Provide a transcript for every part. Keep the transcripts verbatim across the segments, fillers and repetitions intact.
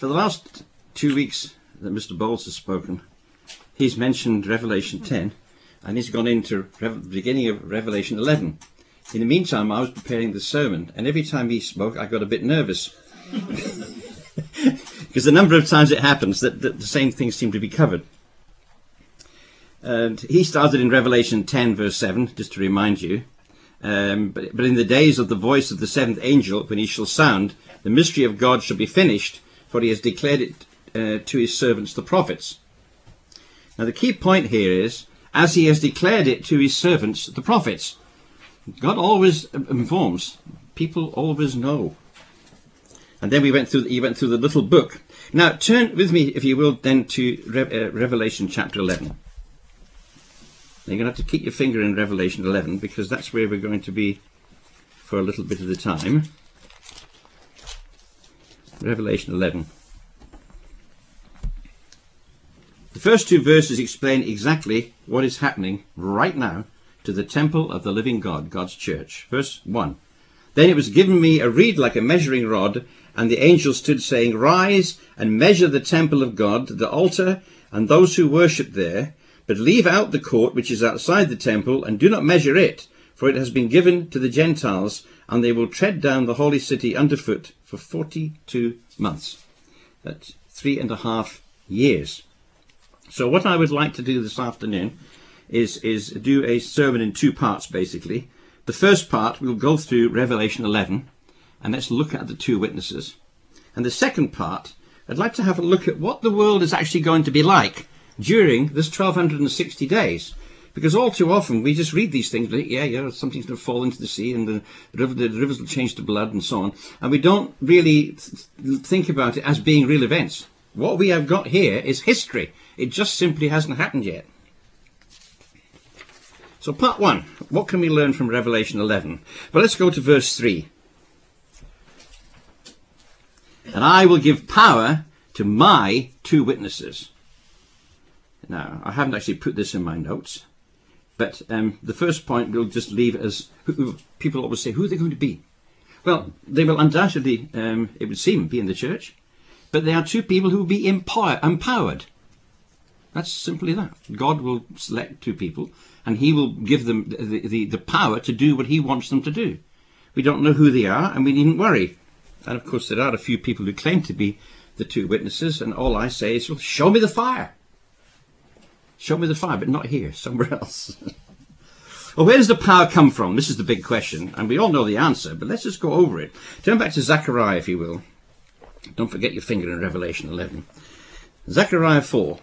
For the last two weeks that Mister Bowles has spoken, he's mentioned Revelation ten, and he's gone into the beginning of Revelation eleven. In the meantime, I was preparing the sermon, and every time he spoke, I got a bit nervous. Because the number of times it happens that, that the same things seem to be covered. And he started in Revelation ten, verse seven, just to remind you. Um, but, but in the days of the voice of the seventh angel, when he shall sound, the mystery of God shall be finished, for he has declared it uh, to his servants, the prophets. Now the key point here is, as he has declared it to his servants, the prophets. God always informs. People always know. And then we went through. He went through the little book. Now turn with me, if you will, then to Re- uh, Revelation chapter eleven. Now, you're going to have to keep your finger in Revelation eleven, because that's where we're going to be for a little bit of the time. Revelation eleven. The first two verses explain exactly what is happening right now to the temple of the living God, God's church. Verse one. Then it was given me a reed like a measuring rod, and the angel stood saying, Rise and measure the temple of God, the altar, and those who worship there, but leave out the court which is outside the temple, and do not measure it, for it has been given to the Gentiles, and they will tread down the holy city underfoot for forty-two months. That's three and a half years. So what I would like to do this afternoon is, is do a sermon in two parts, basically. The first part, we'll go through Revelation eleven, and let's look at the two witnesses. And the second part, I'd like to have a look at what the world is actually going to be like during this twelve sixty days. Because all too often we just read these things, like, yeah, yeah, something's going to fall into the sea, and the, the, river, the rivers will change to blood, and so on. And we don't really th- think about it as being real events. What we have got here is history. It just simply hasn't happened yet. So part one, what can we learn from Revelation eleven? Well, let's go to verse three. And I will give power to my two witnesses. Now, I haven't actually put this in my notes, but um, the first point we'll just leave as, who, who, people always say, who are they going to be? Well, they will undoubtedly, um, it would seem, be in the church, but they are two people who will be empower, empowered. That's simply that. God will select two people, and he will give them the, the, the power to do what he wants them to do. We don't know who they are, and we needn't worry. And of course, there are a few people who claim to be the two witnesses, and all I say is, well, show me the fire. Show me the fire, but not here, somewhere else. Well, where does the power come from? This is the big question, and we all know the answer, but let's just go over it. Turn back to Zechariah, if you will. Don't forget your finger in Revelation eleven. Zechariah four.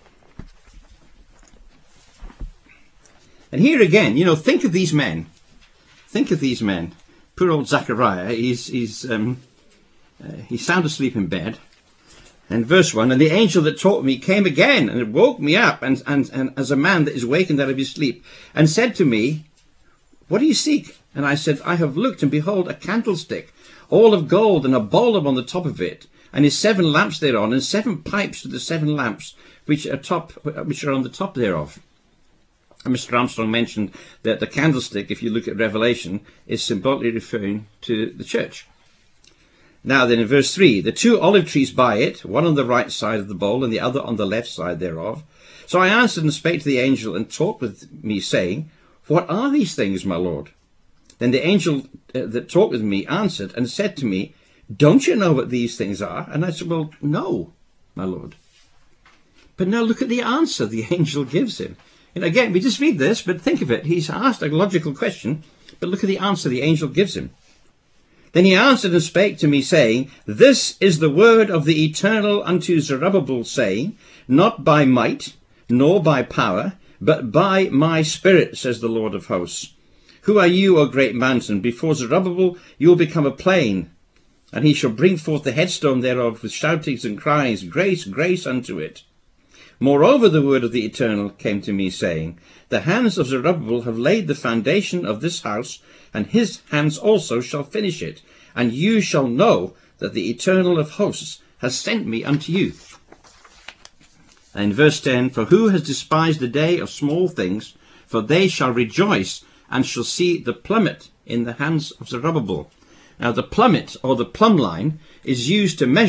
And here again, you know, think of these men. Think of these men. Poor old Zechariah, he's, he's, um, uh, he's sound asleep in bed. And verse one, and the angel that taught me came again and woke me up, and, and, and as a man that is wakened out of his sleep, and said to me, what do you seek? And I said, I have looked, and behold, a candlestick, all of gold, and a bowl upon the top of it, and his seven lamps thereon, and seven pipes to the seven lamps which are top, which are on the top thereof. And Mister Armstrong mentioned that the candlestick, if you look at Revelation, is symbolically referring to the church. Now then, in verse three, the two olive trees by it, one on the right side of the bowl, and the other on the left side thereof. So I answered and spake to the angel, and talked with me, saying, what are these things, my Lord? Then the angel uh, that talked with me answered and said to me, don't you know what these things are? And I said, well, no, my Lord. But now look at the answer the angel gives him. And again, we just read this, but think of it. He's asked a logical question, but look at the answer the angel gives him. Then he answered and spake to me, saying, this is the word of the Eternal unto Zerubbabel, saying, not by might, nor by power, but by my spirit, says the Lord of hosts. Who are you, O great mountain? Before Zerubbabel you will become a plain, and he shall bring forth the headstone thereof with shoutings and cries, grace, grace unto it. Moreover, the word of the Eternal came to me, saying, the hands of Zerubbabel have laid the foundation of this house, and his hands also shall finish it. And you shall know that the Eternal of hosts has sent me unto you. And in verse ten, for who has despised the day of small things? For they shall rejoice, and shall see the plummet in the hands of Zerubbabel. Now the plummet, or the plumb line, is used to measure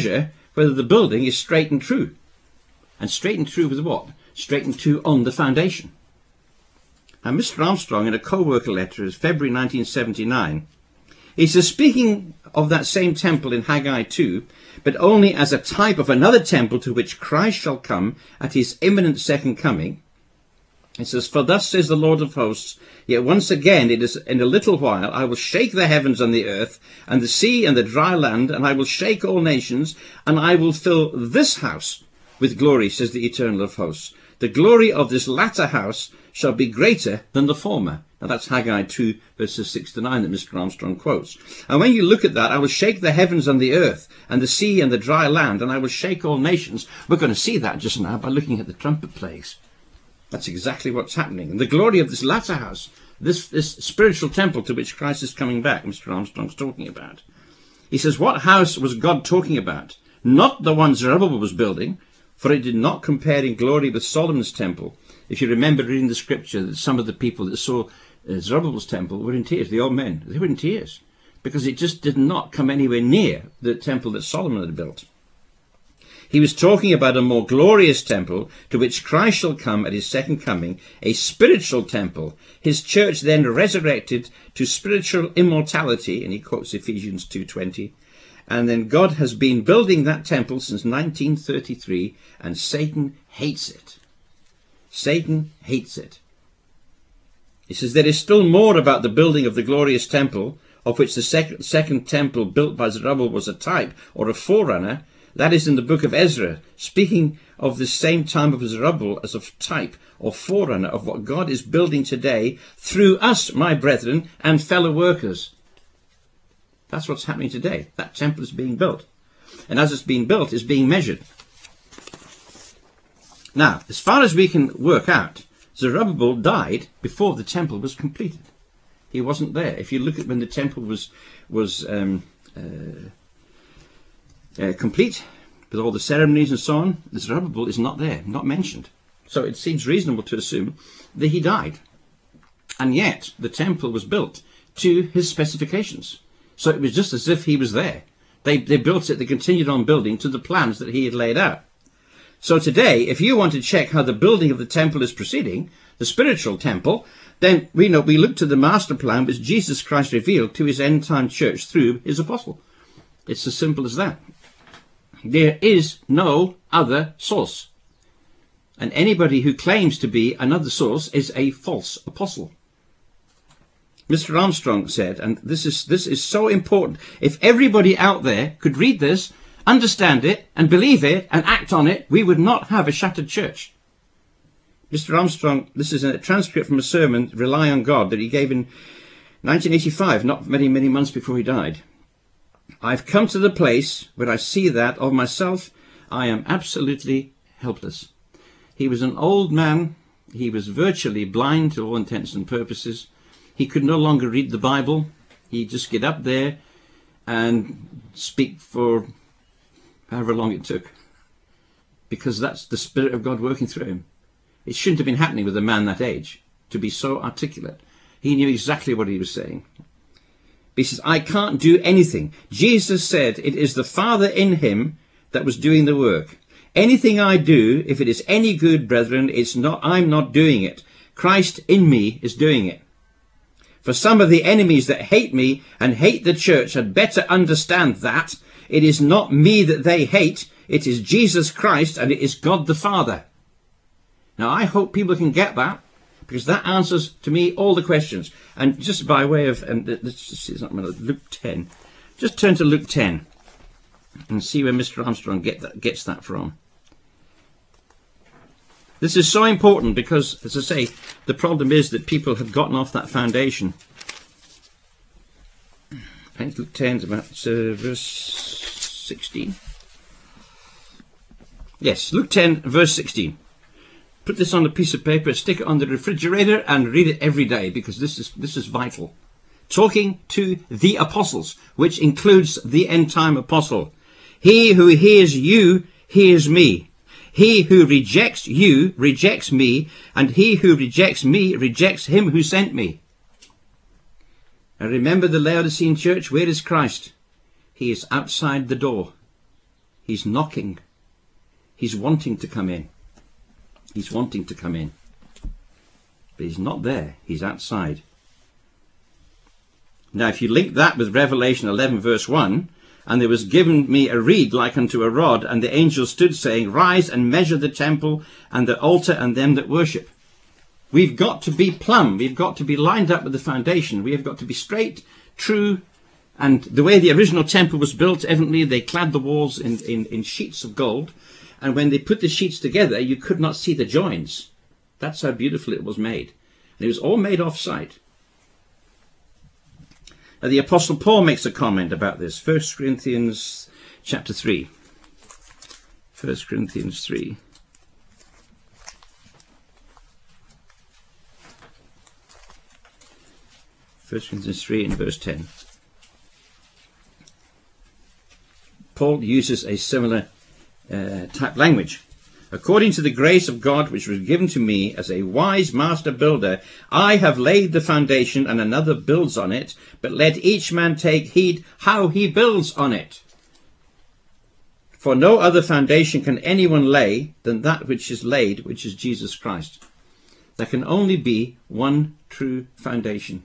whether the building is straight and true. And straight and true with what? Straight and true on the foundation. And Mister Armstrong, in a co-worker letter of February nineteen seventy-nine, he says, speaking of that same temple in Haggai two, but only as a type of another temple to which Christ shall come at his imminent second coming, it says, for thus says the Lord of hosts, yet once again it is in a little while I will shake the heavens and the earth and the sea and the dry land, and I will shake all nations, and I will fill this house with glory, says the Eternal of hosts. The glory of this latter house shall be greater than the former. Now that's Haggai two verses six to nine that Mister Armstrong quotes. And when you look at that, I will shake the heavens and the earth and the sea and the dry land, and I will shake all nations. We're going to see that just now by looking at the trumpet plagues. That's exactly what's happening. And the glory of this latter house, this, this spiritual temple to which Christ is coming back, Mister Armstrong's talking about. He says, what house was God talking about? Not the one Zerubbabel was building, for it did not compare in glory with Solomon's temple. If you remember reading the scripture, that some of the people that saw uh, Zerubbabel's temple were in tears, the old men. They were in tears, because it just did not come anywhere near the temple that Solomon had built. He was talking about a more glorious temple to which Christ shall come at his second coming, a spiritual temple, his church then resurrected to spiritual immortality, and he quotes Ephesians two twenty. And then God has been building that temple since nineteen thirty-three, and Satan hates it. Satan hates it. He says there is still more about the building of the glorious temple, of which the second, second temple built by Zerubbabel was a type or a forerunner. That is in the book of Ezra, speaking of the same time of Zerubbabel as a type or forerunner of what God is building today through us, my brethren, and fellow workers. That's what's happening today. That temple is being built. And as it's being built, it's being measured. Now, as far as we can work out, Zerubbabel died before the temple was completed. He wasn't there. If you look at when the temple was was um, uh, uh, complete, with all the ceremonies and so on, Zerubbabel is not there, not mentioned. So it seems reasonable to assume that he died. And yet, the temple was built to his specifications. So it was just as if he was there. They, they built it, they continued on building to the plans that he had laid out. So today, if you want to check how the building of the temple is proceeding, the spiritual temple, then we know we look to the master plan which Jesus Christ revealed to his end-time church through his apostle. It's as simple as that. There is no other source. And anybody who claims to be another source is a false apostle. Mister Armstrong said, and this is this is so important, if everybody out there could read this, understand it, and believe it, and act on it, we would not have a shattered church. Mister Armstrong, this is a transcript from a sermon, Rely on God, that he gave in nineteen eighty-five, not many, many months before he died. I've come to the place where I see that of myself I am absolutely helpless. He was an old man. He was virtually blind to all intents and purposes. He could no longer read the Bible. He'd just get up there and speak for however long it took, because that's the Spirit of God working through him. It shouldn't have been happening with a man that age, to be so articulate. He knew exactly what he was saying. He says, I can't do anything. Jesus said it is the Father in him that was doing the work. Anything I do, if it is any good, brethren, it's not, I'm not doing it. Christ in me is doing it. For some of the enemies that hate me and hate the church had better understand that it is not me that they hate, it is Jesus Christ and it is God the Father. Now I hope people can get that, because that answers to me all the questions. And just by way of, um, let's just see, it's not Luke ten. Just turn to Luke ten and see where Mister Armstrong get that, gets that from. This is so important because, as I say, the problem is that people have gotten off that foundation. I think Luke ten is about uh, verse sixteen. Yes, Luke ten, verse sixteen. Put this on a piece of paper, stick it on the refrigerator, and read it every day, because this is this is vital. Talking to the apostles, which includes the end-time apostle. He who hears you hears me. He who rejects you rejects me, and he who rejects me rejects him who sent me. And remember the Laodicean church, where is Christ? He is outside the door. He's knocking. He's wanting to come in. He's wanting to come in. But he's not there. He's outside. Now, if you link that with Revelation eleven, verse one, and there was given me a reed like unto a rod, and the angel stood, saying, Rise and measure the temple and the altar and them that worship. We've got to be plumb. We've got to be lined up with the foundation. We have got to be straight, true. And the way the original temple was built, evidently they clad the walls in, in, in sheets of gold. And when they put the sheets together, you could not see the joins. That's how beautiful it was made. And it was all made off-site. Now, the Apostle Paul makes a comment about this. First Corinthians chapter three. First Corinthians three. First Corinthians three and verse ten. Paul uses a similar uh, type language. According to the grace of God which was given to me as a wise master builder, I have laid the foundation and another builds on it, but let each man take heed how he builds on it. For no other foundation can anyone lay than that which is laid, which is Jesus Christ. There can only be one true foundation.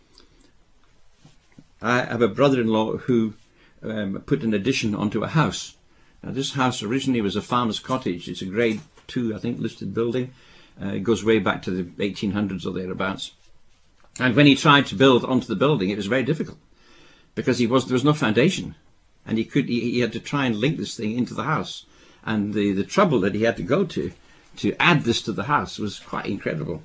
I have a brother-in-law who um, put an addition onto a house. Now, this house originally was a farmer's cottage. It's a grade two, I think, listed building. Uh, it goes way back to the eighteen hundreds or thereabouts. And when he tried to build onto the building, it was very difficult because he was there was no foundation, and he could he, he had to try and link this thing into the house. And the the trouble that he had to go to to add this to the house was quite incredible.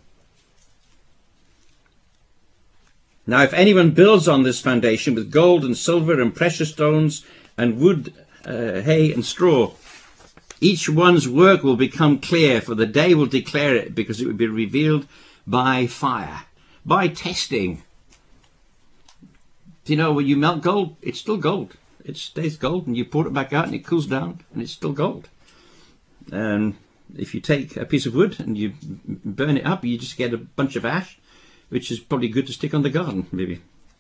Now, if anyone builds on this foundation with gold and silver and precious stones and wood, Uh, hay and straw, each one's work will become clear, for the day will declare it, because it will be revealed by fire, by testing. You know, when you melt gold, it's still gold. It stays gold, and you pour it back out and it cools down and it's still gold. And if you take a piece of wood and you burn it up, you just get a bunch of ash, which is probably good to stick on the garden, maybe.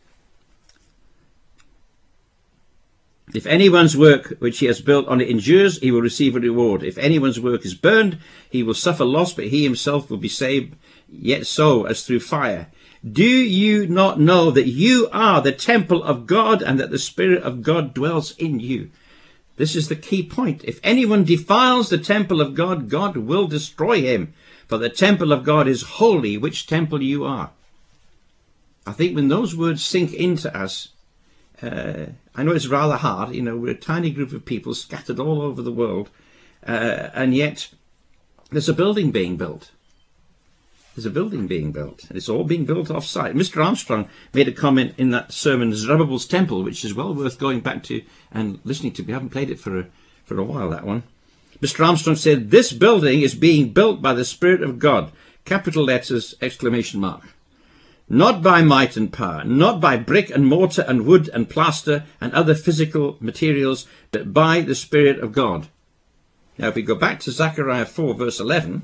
If anyone's work which he has built on it endures, he will receive a reward. If anyone's work is burned, he will suffer loss, but he himself will be saved, yet so as through fire. Do you not know that you are the temple of God, and that the Spirit of God dwells in you? This is the key point. If anyone defiles the temple of God, God will destroy him. For the temple of God is holy, which temple you are. I think when those words sink into us, Uh, I know it's rather hard. You know, we're a tiny group of people scattered all over the world, uh, and yet there's a building being built. There's a building being built, and it's all being built off-site. Mister Armstrong made a comment in that sermon, Zerubbabel's Temple, which is well worth going back to and listening to. We haven't played it for a, for a while, that one. Mister Armstrong said, "This building is being built by the Spirit of God," capital letters, exclamation mark. "Not by might and power, not by brick and mortar and wood and plaster and other physical materials, but by the Spirit of God." Now, if we go back to Zechariah four, verse eleven,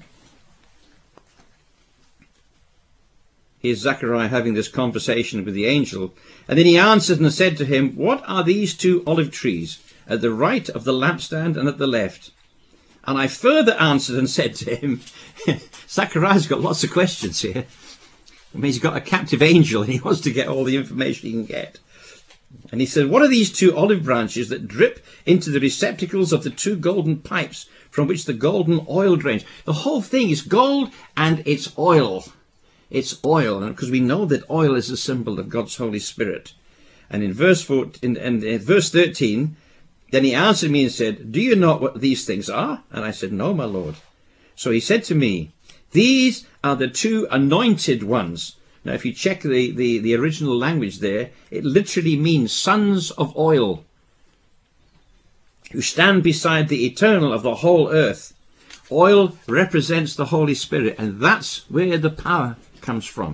here's Zechariah having this conversation with the angel. And then he answered and said to him, "What are these two olive trees at the right of the lampstand and at the left?" And I further answered and said to him, Zechariah's got lots of questions here. I mean, he's got a captive angel and he wants to get all the information he can get. And he said, "What are these two olive branches that drip into the receptacles of the two golden pipes from which the golden oil drains?" The whole thing is gold and it's oil. It's oil, because we know that oil is a symbol of God's Holy Spirit. And in verse fourteen, in, in verse thirteen, then he answered me and said, "Do you know what these things are?" And I said, "No, my Lord." So he said to me, "These are the two anointed ones." Now, if you check the, the, the original language there, it literally means sons of oil, who stand beside the eternal of the whole earth. Oil represents the Holy Spirit, and that's where the power comes from.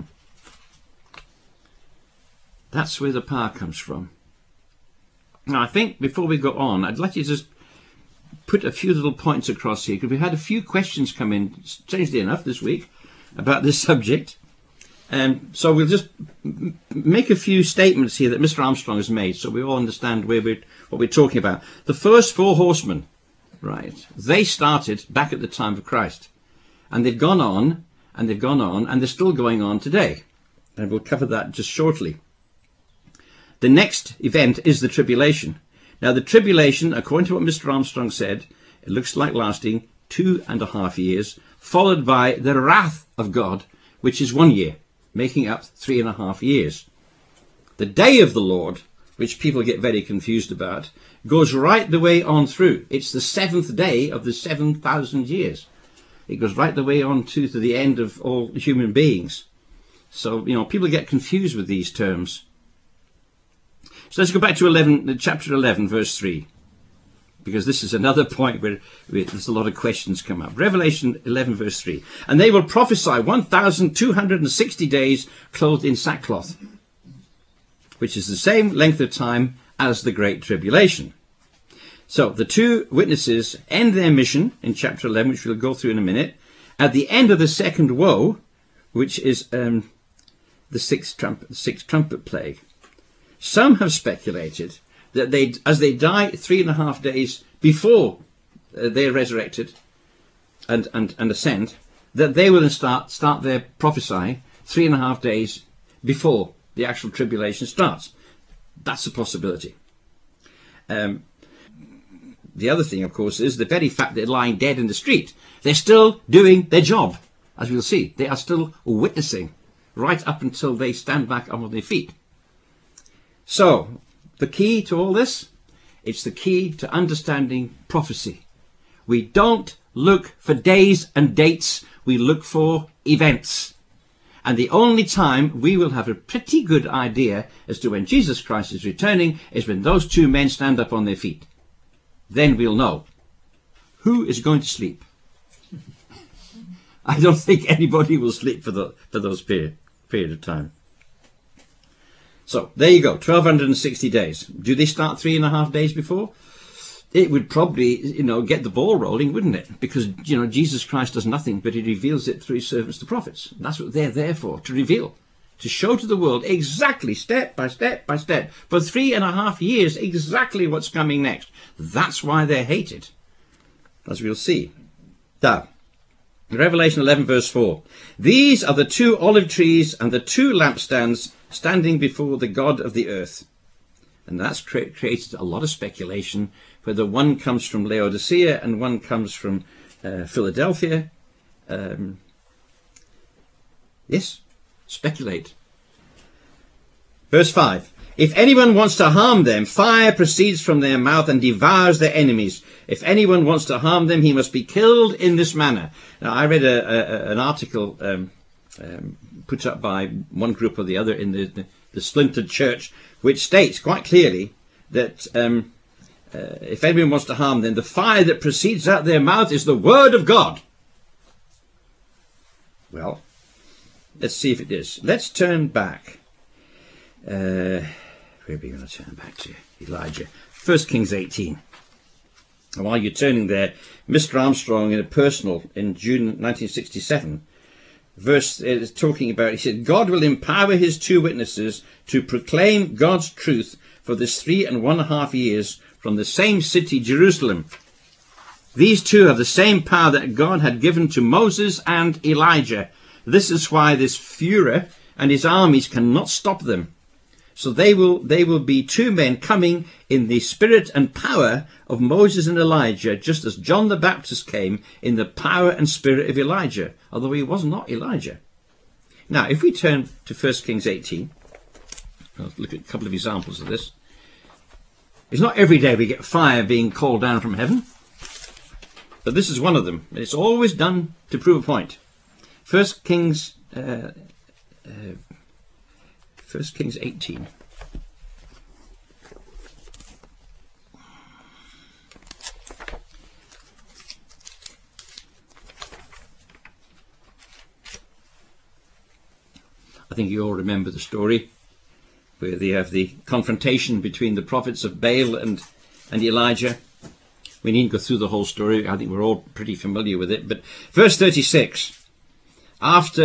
That's where the power comes from. Now, I think before we go on, I'd like you to just put a few little points across here, because we had a few questions come in, strangely enough, this week about this subject. Um, so we'll just m- make a few statements here that Mister Armstrong has made, so we all understand where we're, what we're talking about. The first four horsemen, right, they started back at the time of Christ. And they've gone on, and they've gone on, and they're still going on today. And we'll cover that just shortly. The next event is the tribulation. Now, the tribulation, according to what Mister Armstrong said, it looks like lasting two and a half years, followed by the wrath of God, which is one year, making up three and a half years. The day of the Lord, which people get very confused about, goes right the way on through. It's the seventh day of the seven thousand years. It goes right the way on to, to the end of all human beings. So, you know, people get confused with these terms. So let's go back to eleven, chapter eleven, verse three, because this is another point where, where there's a lot of questions come up. Revelation eleven, verse three. And they will prophesy one thousand two hundred sixty days clothed in sackcloth, which is the same length of time as the Great Tribulation. So the two witnesses end their mission in chapter eleven, which we'll go through in a minute, at the end of the second woe, which is um, the sixth trumpet, the sixth trumpet plague. Some have speculated that they, as they die three and a half days before uh, they're resurrected and, and, and ascend, that they will start start their prophesying three and a half days before the actual tribulation starts. That's a possibility. Um, the other thing, of course, is the very fact that they're lying dead in the street. They're still doing their job, as we'll see. They are still witnessing right up until they stand back up on their feet. So, the key to all this, it's the key to understanding prophecy. We don't look for days and dates, we look for events. And the only time we will have a pretty good idea as to when Jesus Christ is returning is when those two men stand up on their feet. Then we'll know who is going to sleep. I don't think anybody will sleep for, the, for those period, period of time. So, there you go, twelve sixty days. Do they start three and a half days before? It would probably, you know, get the ball rolling, wouldn't it? Because, you know, Jesus Christ does nothing, but he reveals it through his servants, the prophets. That's what they're there for, to reveal. To show to the world exactly, step by step by step, for three and a half years, exactly what's coming next. That's why they're hated, as we'll see. Now, Revelation eleven, verse four. These are the two olive trees and the two lampstands standing before the God of the earth. And that's cre- created a lot of speculation, whether one comes from Laodicea and one comes from uh, Philadelphia. Um, yes, speculate. Verse five. If anyone wants to harm them, fire proceeds from their mouth and devours their enemies. If anyone wants to harm them, he must be killed in this manner. Now, I read a, a, an article um, um, put up by one group or the other in the, the, the splintered church, which states quite clearly that um, uh, if anyone wants to harm them, the fire that proceeds out their mouth is the word of God. Well, let's see if it is. Let's turn back. Uh, where are we going to turn back to? Elijah. First Kings eighteen. And while you're turning there, Mister Armstrong, in a personal, in June nineteen sixty-seven, verse is talking about, he said, God will empower his two witnesses to proclaim God's truth for this three and one and a half years from the same city, Jerusalem. These two have the same power that God had given to Moses and Elijah. This is why this Führer and his armies cannot stop them. So they will they will be two men coming in the spirit and power of Moses and Elijah, just as John the Baptist came in the power and spirit of Elijah, although he was not Elijah. Now, if we turn to First Kings eighteen, I'll look at a couple of examples of this. It's not every day we get fire being called down from heaven, but this is one of them. It's always done to prove a point. First Kings uh, uh, First Kings eighteen. I think you all remember the story where they have the confrontation between the prophets of Baal and, and Elijah. We needn't go through the whole story. I think we're all pretty familiar with it. But verse thirty-six. After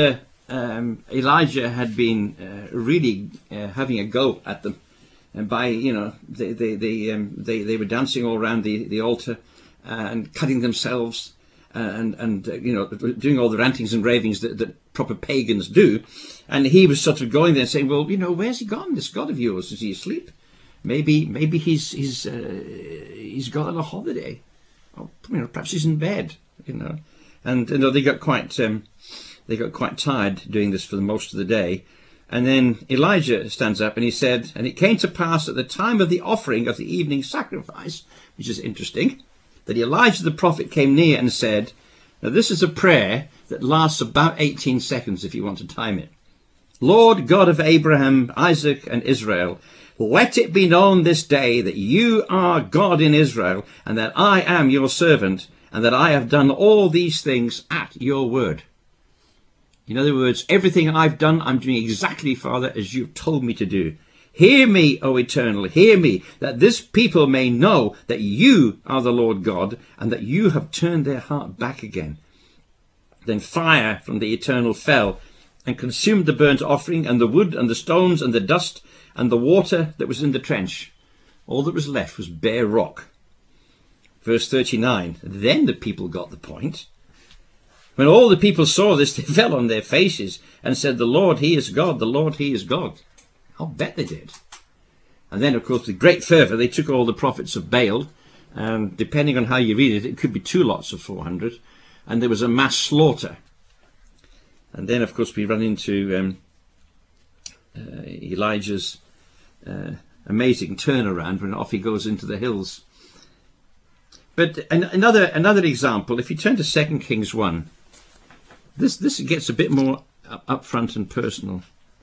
um, Elijah had been uh, really uh, having a go at them. And by, you know, they they they, um, they, they were dancing all around the, the altar uh, and cutting themselves uh, and, and uh, you know, doing all the rantings and ravings that, that proper pagans do. And he was sort of going there and saying, well, you know, where's he gone, this God of yours? Is he asleep? Maybe maybe he's he's uh, he's got on a holiday. Or, you know, perhaps he's in bed, you know. And you know, they got quite um, they got quite tired doing this for the most of the day. And then Elijah stands up and he said, and it came to pass at the time of the offering of the evening sacrifice, which is interesting, that Elijah the prophet came near and said, now this is a prayer that lasts about eighteen seconds if you want to time it. Lord God of Abraham, Isaac and Israel, let it be known this day that you are God in Israel, and that I am your servant, and that I have done all these things at your word. In other words, everything I've done, I'm doing exactly, Father, as you've told me to do. Hear me, O Eternal, hear me, that this people may know that you are the Lord God, and that you have turned their heart back again. Then fire from the Eternal fell, and consumed the burnt offering, and the wood, and the stones, and the dust, and the water that was in the trench. All that was left was bare rock. Verse thirty-nine, then the people got the point. When all the people saw this, they fell on their faces and said, the Lord, he is God, the Lord, he is God. I'll bet they did. And then, of course, with great fervour, they took all the prophets of Baal, and depending on how you read it, it could be two lots of four hundred, and there was a mass slaughter. And then, of course, we run into um, uh, Elijah's uh, amazing turnaround when off he goes into the hills. But an, another another example, if you turn to Second Kings one, this this gets a bit more up front and personal.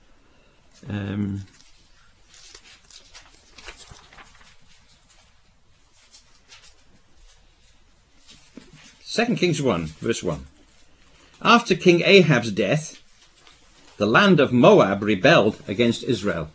Um, Second Kings one, verse one. After King Ahab's death, the land of Moab rebelled against Israel.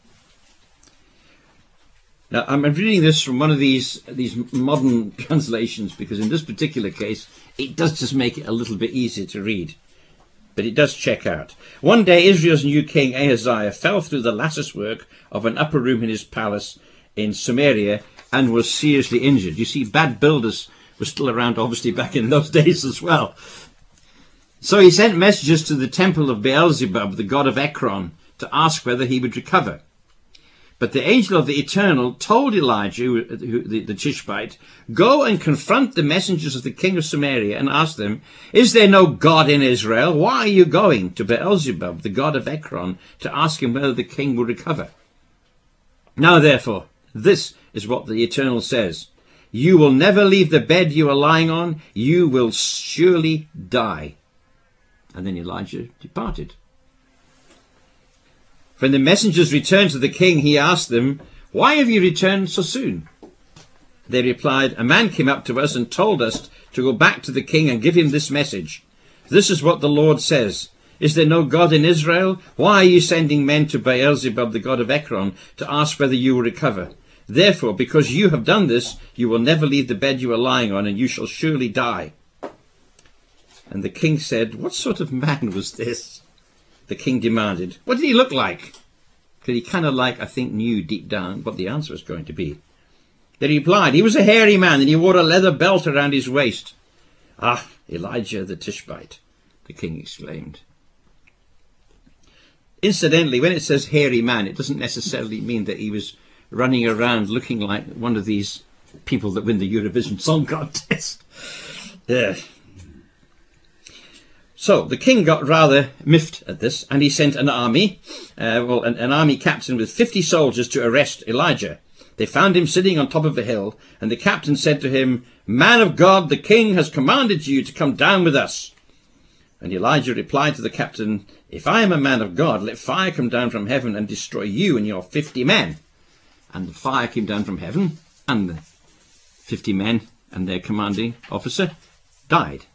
Now, I'm reading this from one of these these modern translations because in this particular case, it does just make it a little bit easier to read. But it does check out. One day, Israel's new king, Ahaziah, fell through the lattice work of an upper room in his palace in Samaria and was seriously injured. You see, bad builders were still around, obviously, back in those days as well. So he sent messengers to the temple of Beelzebub, the god of Ekron, to ask whether he would recover. But the angel of the Eternal told Elijah, who, the, the Tishbite, go and confront the messengers of the king of Samaria and ask them, is there no God in Israel? Why are you going to Beelzebub, the god of Ekron, to ask him whether the king will recover? Now, therefore, this is what the Eternal says. You will never leave the bed you are lying on. You will surely die. And then Elijah departed. When the messengers returned to the king, he asked them, why have you returned so soon? They replied, a man came up to us and told us to go back to the king and give him this message. This is what the Lord says. Is there no God in Israel? Why are you sending men to Beelzebub, the god of Ekron, to ask whether you will recover? Therefore, because you have done this, you will never leave the bed you are lying on, and you shall surely die. And the king said, what sort of man was this? The king demanded. What did he look like? Because he kind of like, I think, knew deep down what the answer was going to be. They replied, he was a hairy man and he wore a leather belt around his waist. Ah, Elijah the Tishbite, the king exclaimed. Incidentally, when it says hairy man, it doesn't necessarily mean that he was running around looking like one of these people that win the Eurovision Song Contest. Yeah. So the king got rather miffed at this, and he sent an army, uh, well, an, an army captain with fifty soldiers to arrest Elijah. They found him sitting on top of a hill, and the captain said to him, man of God, the king has commanded you to come down with us. And Elijah replied to the captain, if I am a man of God, let fire come down from heaven and destroy you and your fifty men. And the fire came down from heaven, and the fifty men and their commanding officer died.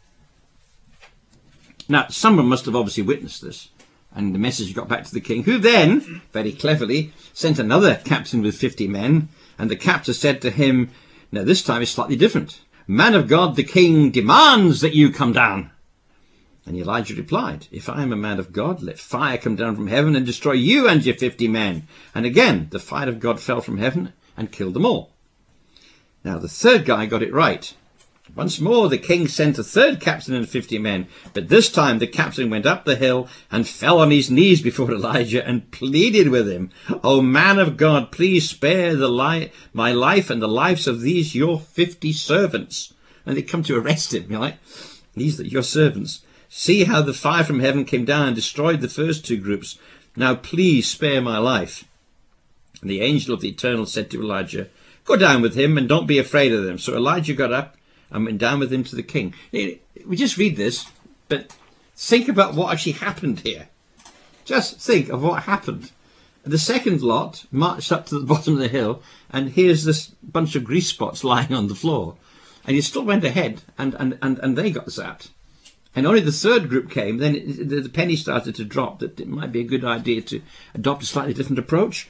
Now, someone must have obviously witnessed this, and the message got back to the king, who then, very cleverly, sent another captain with fifty men, and the captain said to him, now this time it's slightly different. Man of God, the king demands that you come down. And Elijah replied, if I am a man of God, let fire come down from heaven and destroy you and your fifty men. And again, the fire of God fell from heaven and killed them all. Now the third guy got it right. Once more the king sent a third captain and fifty men, but this time the captain went up the hill and fell on his knees before Elijah and pleaded with him, O man of God, please spare the li- my life and the lives of these your fifty servants. And they come to arrest him, right? These are your servants. See how the fire from heaven came down and destroyed the first two groups. Now please spare my life. And the angel of the Eternal said to Elijah, go down with him and don't be afraid of them. So Elijah got up and went down with him to the king. We just read this, but think about what actually happened here. Just think of what happened. The second lot marched up to the bottom of the hill, and here's this bunch of grease spots lying on the floor. And he still went ahead, and, and, and, and they got zapped. And only the third group came, then it, the, the penny started to drop, that it might be a good idea to adopt a slightly different approach.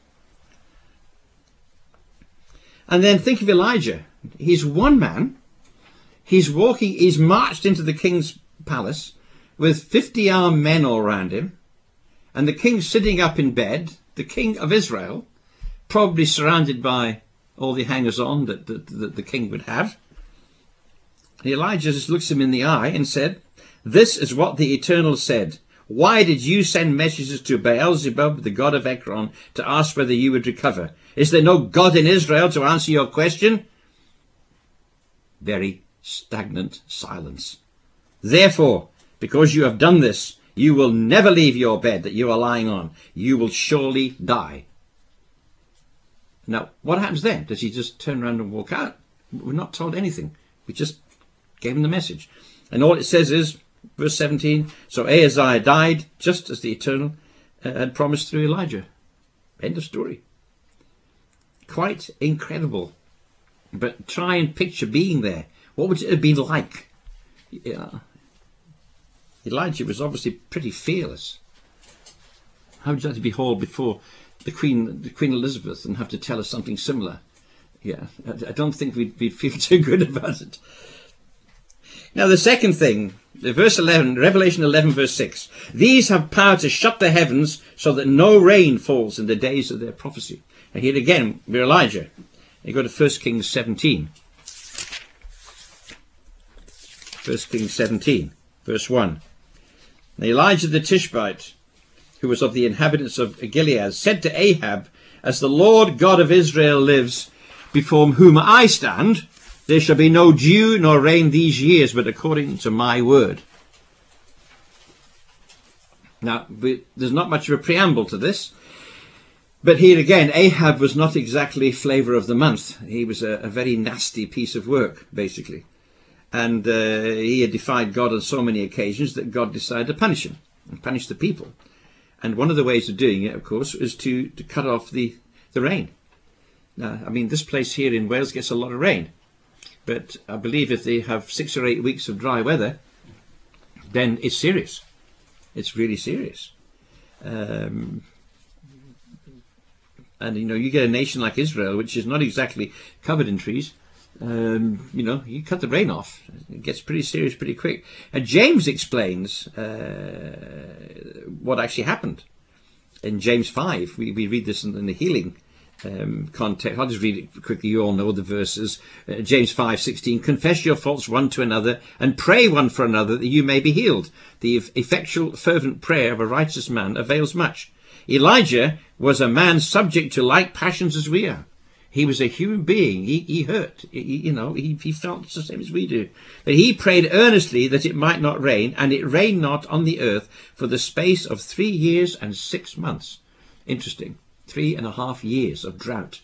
And then think of Elijah. He's one man. He's walking, he's marched into the king's palace with fifty armed men all around him. And the king's sitting up in bed, the king of Israel, probably surrounded by all the hangers-on that, that, that the king would have. And Elijah just looks him in the eye and said, this is what the Eternal said. Why did you send messages to Beelzebub, the god of Ekron, to ask whether you would recover? Is there no God in Israel to answer your question? Very stagnant silence. Therefore, because you have done this, you will never leave your bed that you are lying on. You will surely die. Now, what happens then? Does he just turn around and walk out? We're not told anything. We just gave him the message. And all it says is, verse seventeen, so Ahaziah died just as the Eternal uh, had promised through Elijah. End of story. Quite incredible. But try and picture being there. What would it have been like? Yeah. Elijah was obviously pretty fearless. How would you like to be hauled before the Queen, the Queen Elizabeth, and have to tell us something similar? Yeah, I, I don't think we'd, we'd feel too good about it. Now the second thing, verse eleven, Revelation eleven, verse six. These have power to shut the heavens so that no rain falls in the days of their prophecy. And here again, we're Elijah. You go to First Kings seventeen. First Kings seventeen, verse one. Now Elijah the Tishbite, who was of the inhabitants of Gilead, said to Ahab, as the Lord God of Israel lives, before whom I stand, there shall be no dew nor rain these years, but according to my word. Now, we, there's not much of a preamble to this. But here again, Ahab was not exactly flavour of the month. He was a, a very nasty piece of work, basically. And uh, he had defied God on so many occasions that God decided to punish him and punish the people. And one of the ways of doing it, of course, is to, to cut off the, the rain. Now, I mean, this place here in Wales gets a lot of rain. But I believe if they have six or eight weeks of dry weather, then it's serious. It's really serious. Um, and, you know, you get a nation like Israel, which is not exactly covered in trees. Um, you know, you cut the rain off. It gets pretty serious pretty quick. And James explains uh, what actually happened. In James five, we, we read this in, in the healing um, context. I'll just read it quickly. You all know the verses. Uh, James five sixteen, confess your faults one to another and pray one for another that you may be healed. The effectual, fervent prayer of a righteous man avails much. Elijah was a man subject to like passions as we are. He was a human being. He, he hurt. He, you know, he, he felt the same as we do. But he prayed earnestly that it might not rain, and it rained not on the earth for the space of three years and six months. Interesting. Three and a half years of drought.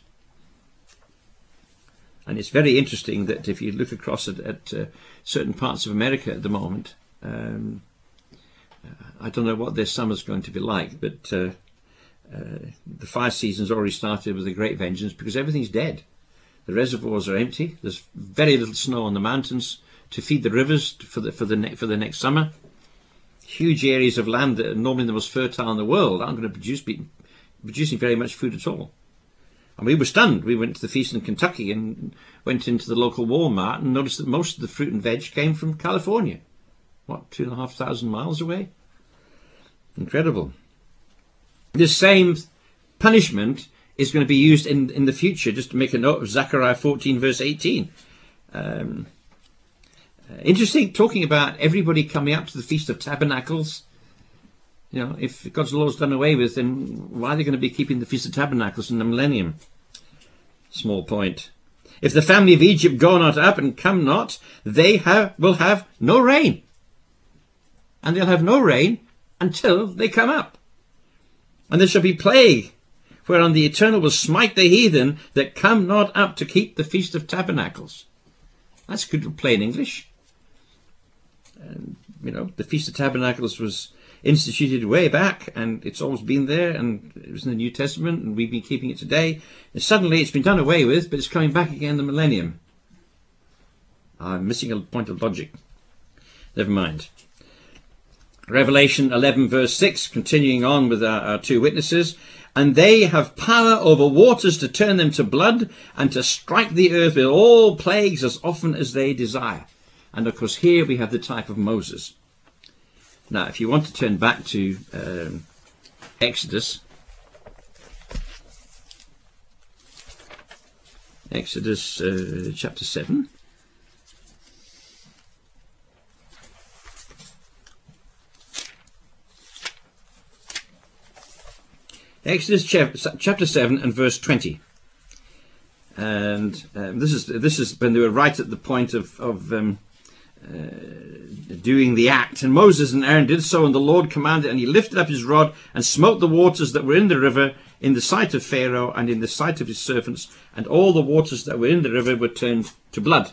And it's very interesting that if you look across at, at uh, certain parts of America at the moment, um, I don't know what their summer's going to be like, but uh, Uh, the fire season's already started with a great vengeance because everything's dead. The reservoirs are empty. There's very little snow on the mountains to feed the rivers for the for the ne- for the next summer. Huge areas of land that are normally the most fertile in the world aren't going to produce be producing very much food at all. And we were stunned. We went to the feast in Kentucky and went into the local Walmart and noticed that most of the fruit and veg came from California. what, two and a half thousand miles away? Incredible. This same punishment is going to be used in, in the future, just to make a note of Zechariah fourteen, verse eighteen. Um, uh, interesting, talking about everybody coming up to the Feast of Tabernacles. You know, if God's law is done away with, then why are they going to be keeping the Feast of Tabernacles in the millennium? Small point. If the family of Egypt go not up and come not, they have, will have no rain. And they'll have no rain until they come up. And there shall be plague, whereon the Eternal will smite the heathen that come not up to keep the Feast of Tabernacles. That's good plain English. And, you know, the Feast of Tabernacles was instituted way back, and it's always been there, and it was in the New Testament, and we've been keeping it today. And suddenly it's been done away with, but it's coming back again in the millennium. I'm missing a point of logic. Never mind. Revelation eleven, verse six, continuing on with our, our two witnesses. And they have power over waters to turn them to blood, and to strike the earth with all plagues as often as they desire. And of course here we have the type of Moses. Now, if you want to turn back to um, Exodus, Exodus uh, chapter seven. Exodus chapter seven and verse twenty. And um, this is this is when they were right at the point of, of um, Uh, doing the act. And Moses and Aaron did so, and the Lord commanded, and he lifted up his rod and smote the waters that were in the river in the sight of Pharaoh and in the sight of his servants, and all the waters that were in the river were turned to blood.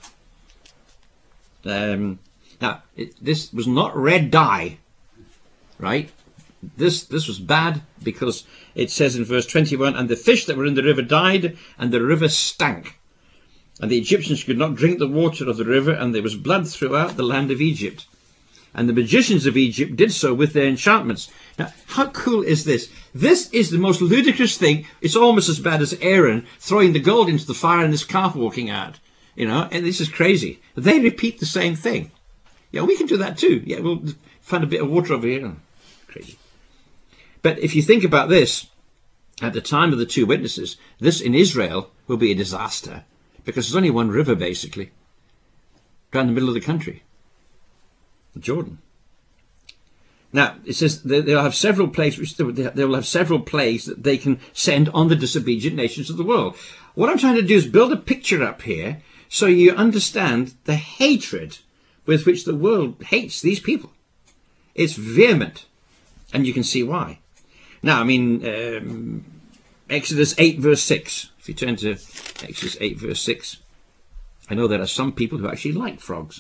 Um, now, it, this was not red dye, right? This this was bad, because it says in verse twenty-one, and the fish that were in the river died, and the river stank. And the Egyptians could not drink the water of the river, and there was blood throughout the land of Egypt. And the magicians of Egypt did so with their enchantments. Now, how cool is this? This is the most ludicrous thing. It's almost as bad as Aaron throwing the gold into the fire and this calf walking out. You know, and this is crazy. They repeat the same thing. Yeah, we can do that too. Yeah, we'll find a bit of water over here. Crazy. But if you think about this, at the time of the two witnesses, this in Israel will be a disaster. Because there's only one river, basically, down the middle of the country, Jordan. Now, it says they'll have several plagues, which they will have several plagues that they can send on the disobedient nations of the world. What I'm trying to do is build a picture up here so you understand the hatred with which the world hates these people. It's vehement, and you can see why. Now, I mean, um, Exodus eight, verse six. If you turn to Exodus eight, verse six, I know there are some people who actually like frogs.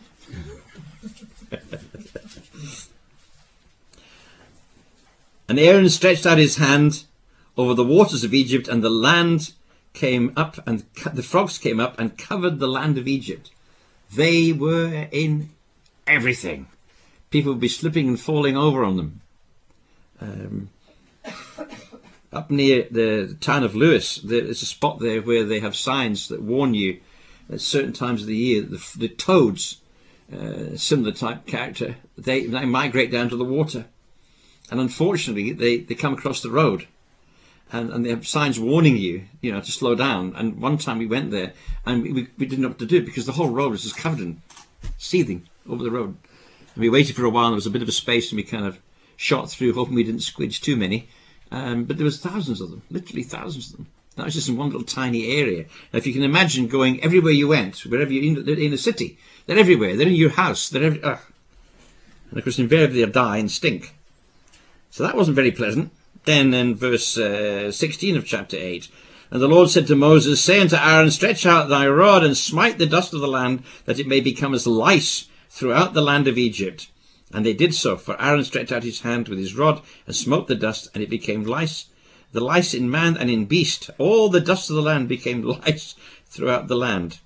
And Aaron stretched out his hand over the waters of Egypt, and the land came up, and the frogs came up and covered the land of Egypt. They were in everything. People would be slipping and falling over on them. Um, Up near the town of Lewis, there's a spot there where they have signs that warn you at certain times of the year the, the toads, uh, similar type character, they, they migrate down to the water. And unfortunately, they, they come across the road. And, and they have signs warning you, you know, to slow down. And one time we went there, and we, we, we didn't know what to do, because the whole road was just covered in seething over the road. And we waited for a while, and there was a bit of a space, and we kind of shot through, hoping we didn't squidge too many. Um, but there was thousands of them, literally thousands of them. That was just in one little tiny area. Now, if you can imagine going everywhere you went, wherever you're in, in a city, they're everywhere. They're in your house. They're every, uh. And of course, invariably they'll die and stink. So that wasn't very pleasant. Then in verse uh, sixteen of chapter eight, and the Lord said to Moses, say unto Aaron, stretch out thy rod and smite the dust of the land, that it may become as lice throughout the land of Egypt. And they did so, for Aaron stretched out his hand with his rod and smote the dust, and it became lice. The lice in man and in beast, all the dust of the land became lice throughout the land.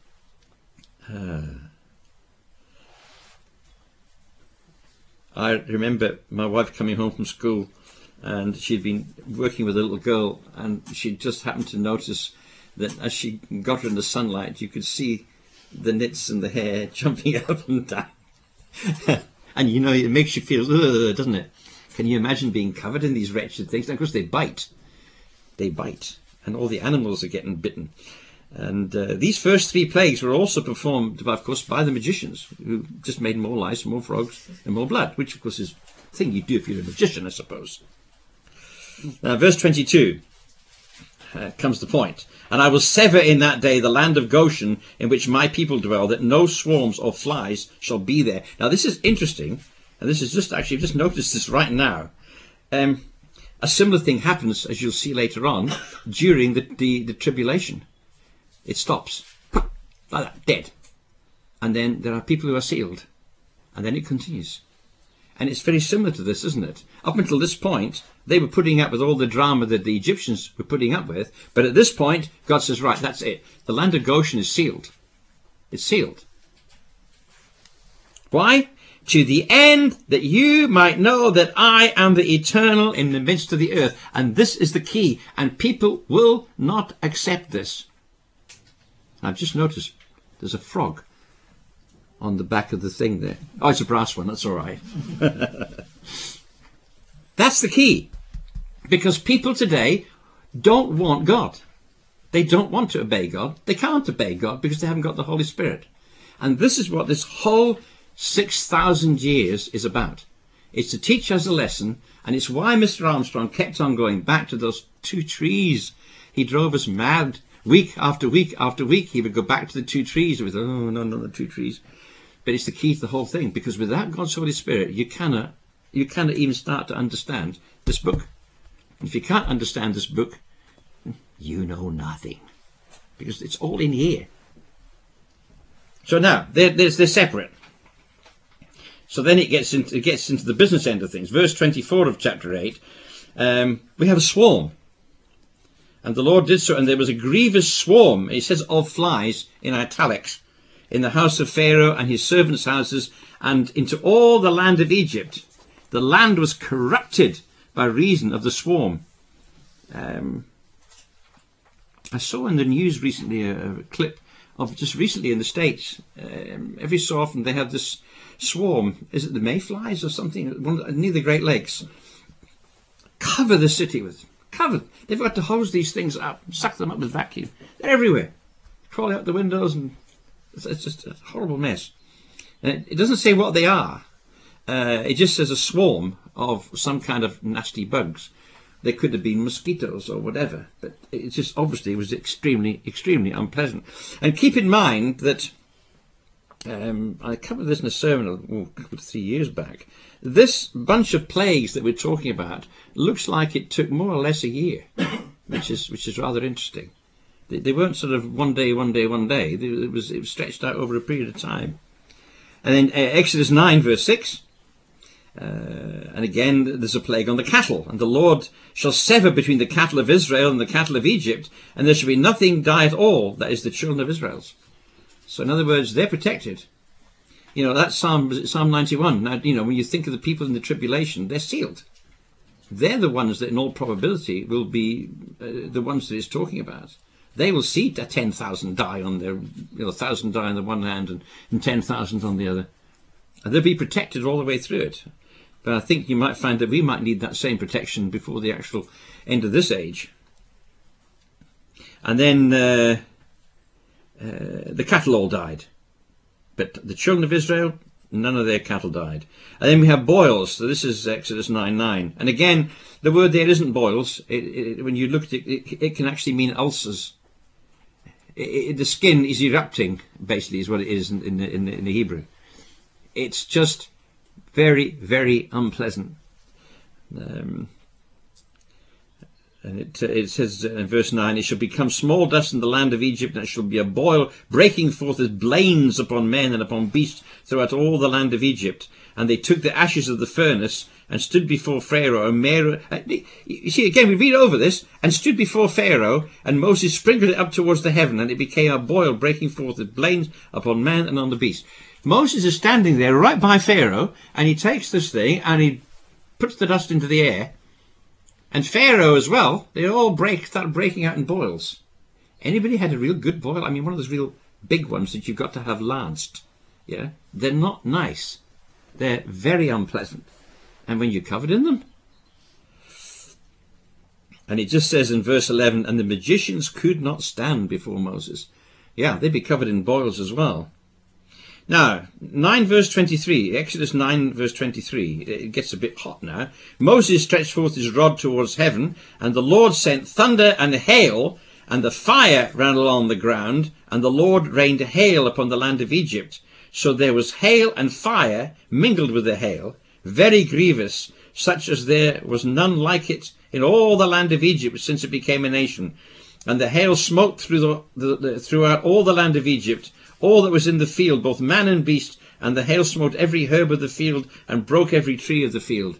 Uh, I remember my wife coming home from school, and she'd been working with a little girl, and she just happened to notice that as she got her in the sunlight, you could see the knits and the hair jumping up and down. And you know, it makes you feel, ugh, doesn't it? Can you imagine being covered in these wretched things? And of course they bite. They bite. And all the animals are getting bitten. And uh, these first three plagues were also performed, of course, by the magicians, who just made more lice, more frogs, and more blood, which, of course, is the thing you do if you're a magician, I suppose. Now, verse twenty-two uh, comes the point. And I will sever in that day the land of Goshen, in which my people dwell, that no swarms or flies shall be there. Now, this is interesting, and this is just, actually, I've just noticed this right now. Um, a similar thing happens, as you'll see later on, during the, the, the tribulation. It stops, like that, dead. And then there are people who are sealed. And then it continues. And it's very similar to this, isn't it? Up until this point, they were putting up with all the drama that the Egyptians were putting up with. But at this point, God says, right, that's it. The land of Goshen is sealed. It's sealed. Why? To the end that you might know that I am the eternal in the midst of the earth. And this is the key. And people will not accept this. I've just noticed there's a frog on the back of the thing there. Oh, it's a brass one. That's all right. That's the key. Because people today don't want God. They don't want to obey God. They can't obey God because they haven't got the Holy Spirit. And this is what this whole six thousand years is about. It's to teach us a lesson. And it's why Mister Armstrong kept on going back to those two trees. He drove us mad. Week after week after week, he would go back to the two trees with, oh, no, no, the two trees. But it's the key to the whole thing, because without God's Holy Spirit, you cannot, you cannot even start to understand this book. And if you can't understand this book, you know nothing, because it's all in here. So now, they're, they're, they're separate. So then it gets into, it gets into the business end of things. Verse twenty-four of chapter eight, um, we have a swarm. And the Lord did so, and there was a grievous swarm, it says, of flies in italics, in the house of Pharaoh and his servants' houses, and into all the land of Egypt. The land was corrupted by reason of the swarm. Um, I saw in the news recently a, a clip of just recently in the States. Um, every so often they have this swarm. Is it the mayflies or something? One, near the Great Lakes. Cover the city with Covered. They've got to hose these things up, suck them up with vacuum. They're everywhere. Crawl out the windows, and it's, it's just a horrible mess. And it, it doesn't say what they are. Uh, it just says a swarm of some kind of nasty bugs. They could have been mosquitoes or whatever, but it just obviously was extremely, extremely unpleasant. And keep in mind that um, I covered this in a sermon oh, a couple of three years back. This bunch of plagues that we're talking about looks like it took more or less a year, which is which is rather interesting. They, they weren't sort of one day, one day, one day. They, it was it was stretched out over a period of time. And then uh, Exodus nine, verse six. Uh, and again, there's a plague on the cattle. And the Lord shall sever between the cattle of Israel and the cattle of Egypt, and there shall be nothing die at all, that is the children of Israel's. So in other words, they're protected. You know, that's Psalm, Psalm ninety-one. Now, you know, when you think of the people in the tribulation, they're sealed. They're the ones that in all probability will be uh, the ones that it's talking about. They will see a ten thousand die on their, you know, one thousand die on the one hand and, and ten thousand on the other. And they'll be protected all the way through it. But I think you might find that we might need that same protection before the actual end of this age. And then uh, uh, the cattle all died. But the children of Israel, none of their cattle died. And then we have boils. So this is Exodus nine nine. And again, the word there isn't boils. It, it, when you look at it, it, it can actually mean ulcers. It, it, the skin is erupting, basically, is what it is in, in, the, in, the, in the Hebrew. It's just very, very unpleasant. Um, And it, uh, it says in verse nine, it shall become small dust in the land of Egypt, and it shall be a boil breaking forth as blains upon men and upon beasts throughout all the land of Egypt. And they took the ashes of the furnace and stood before Pharaoh. And Mary, uh, you see, again, we read over this, and stood before Pharaoh, and Moses sprinkled it up towards the heaven, and it became a boil breaking forth as blains upon man and on the beast. Moses is standing there right by Pharaoh, and he takes this thing, and he puts the dust into the air. And Pharaoh as well, they all break, start breaking out in boils. Anybody had a real good boil? I mean, one of those real big ones that you've got to have lanced. Yeah, they're not nice. They're very unpleasant. And when you're covered in them. And it just says in verse eleven, and the magicians could not stand before Moses. Yeah, they'd be covered in boils as well. Now, nine verse twenty-three, Exodus nine verse twenty-three, it gets a bit hot now. Moses stretched forth his rod towards heaven, and the Lord sent thunder and hail, and the fire ran along the ground, and the Lord rained hail upon the land of Egypt. So there was hail and fire mingled with the hail, very grievous, such as there was none like it in all the land of Egypt since it became a nation. And the hail smote through the, the, the, throughout all the land of Egypt, all that was in the field, both man and beast, and the hail smote every herb of the field and broke every tree of the field.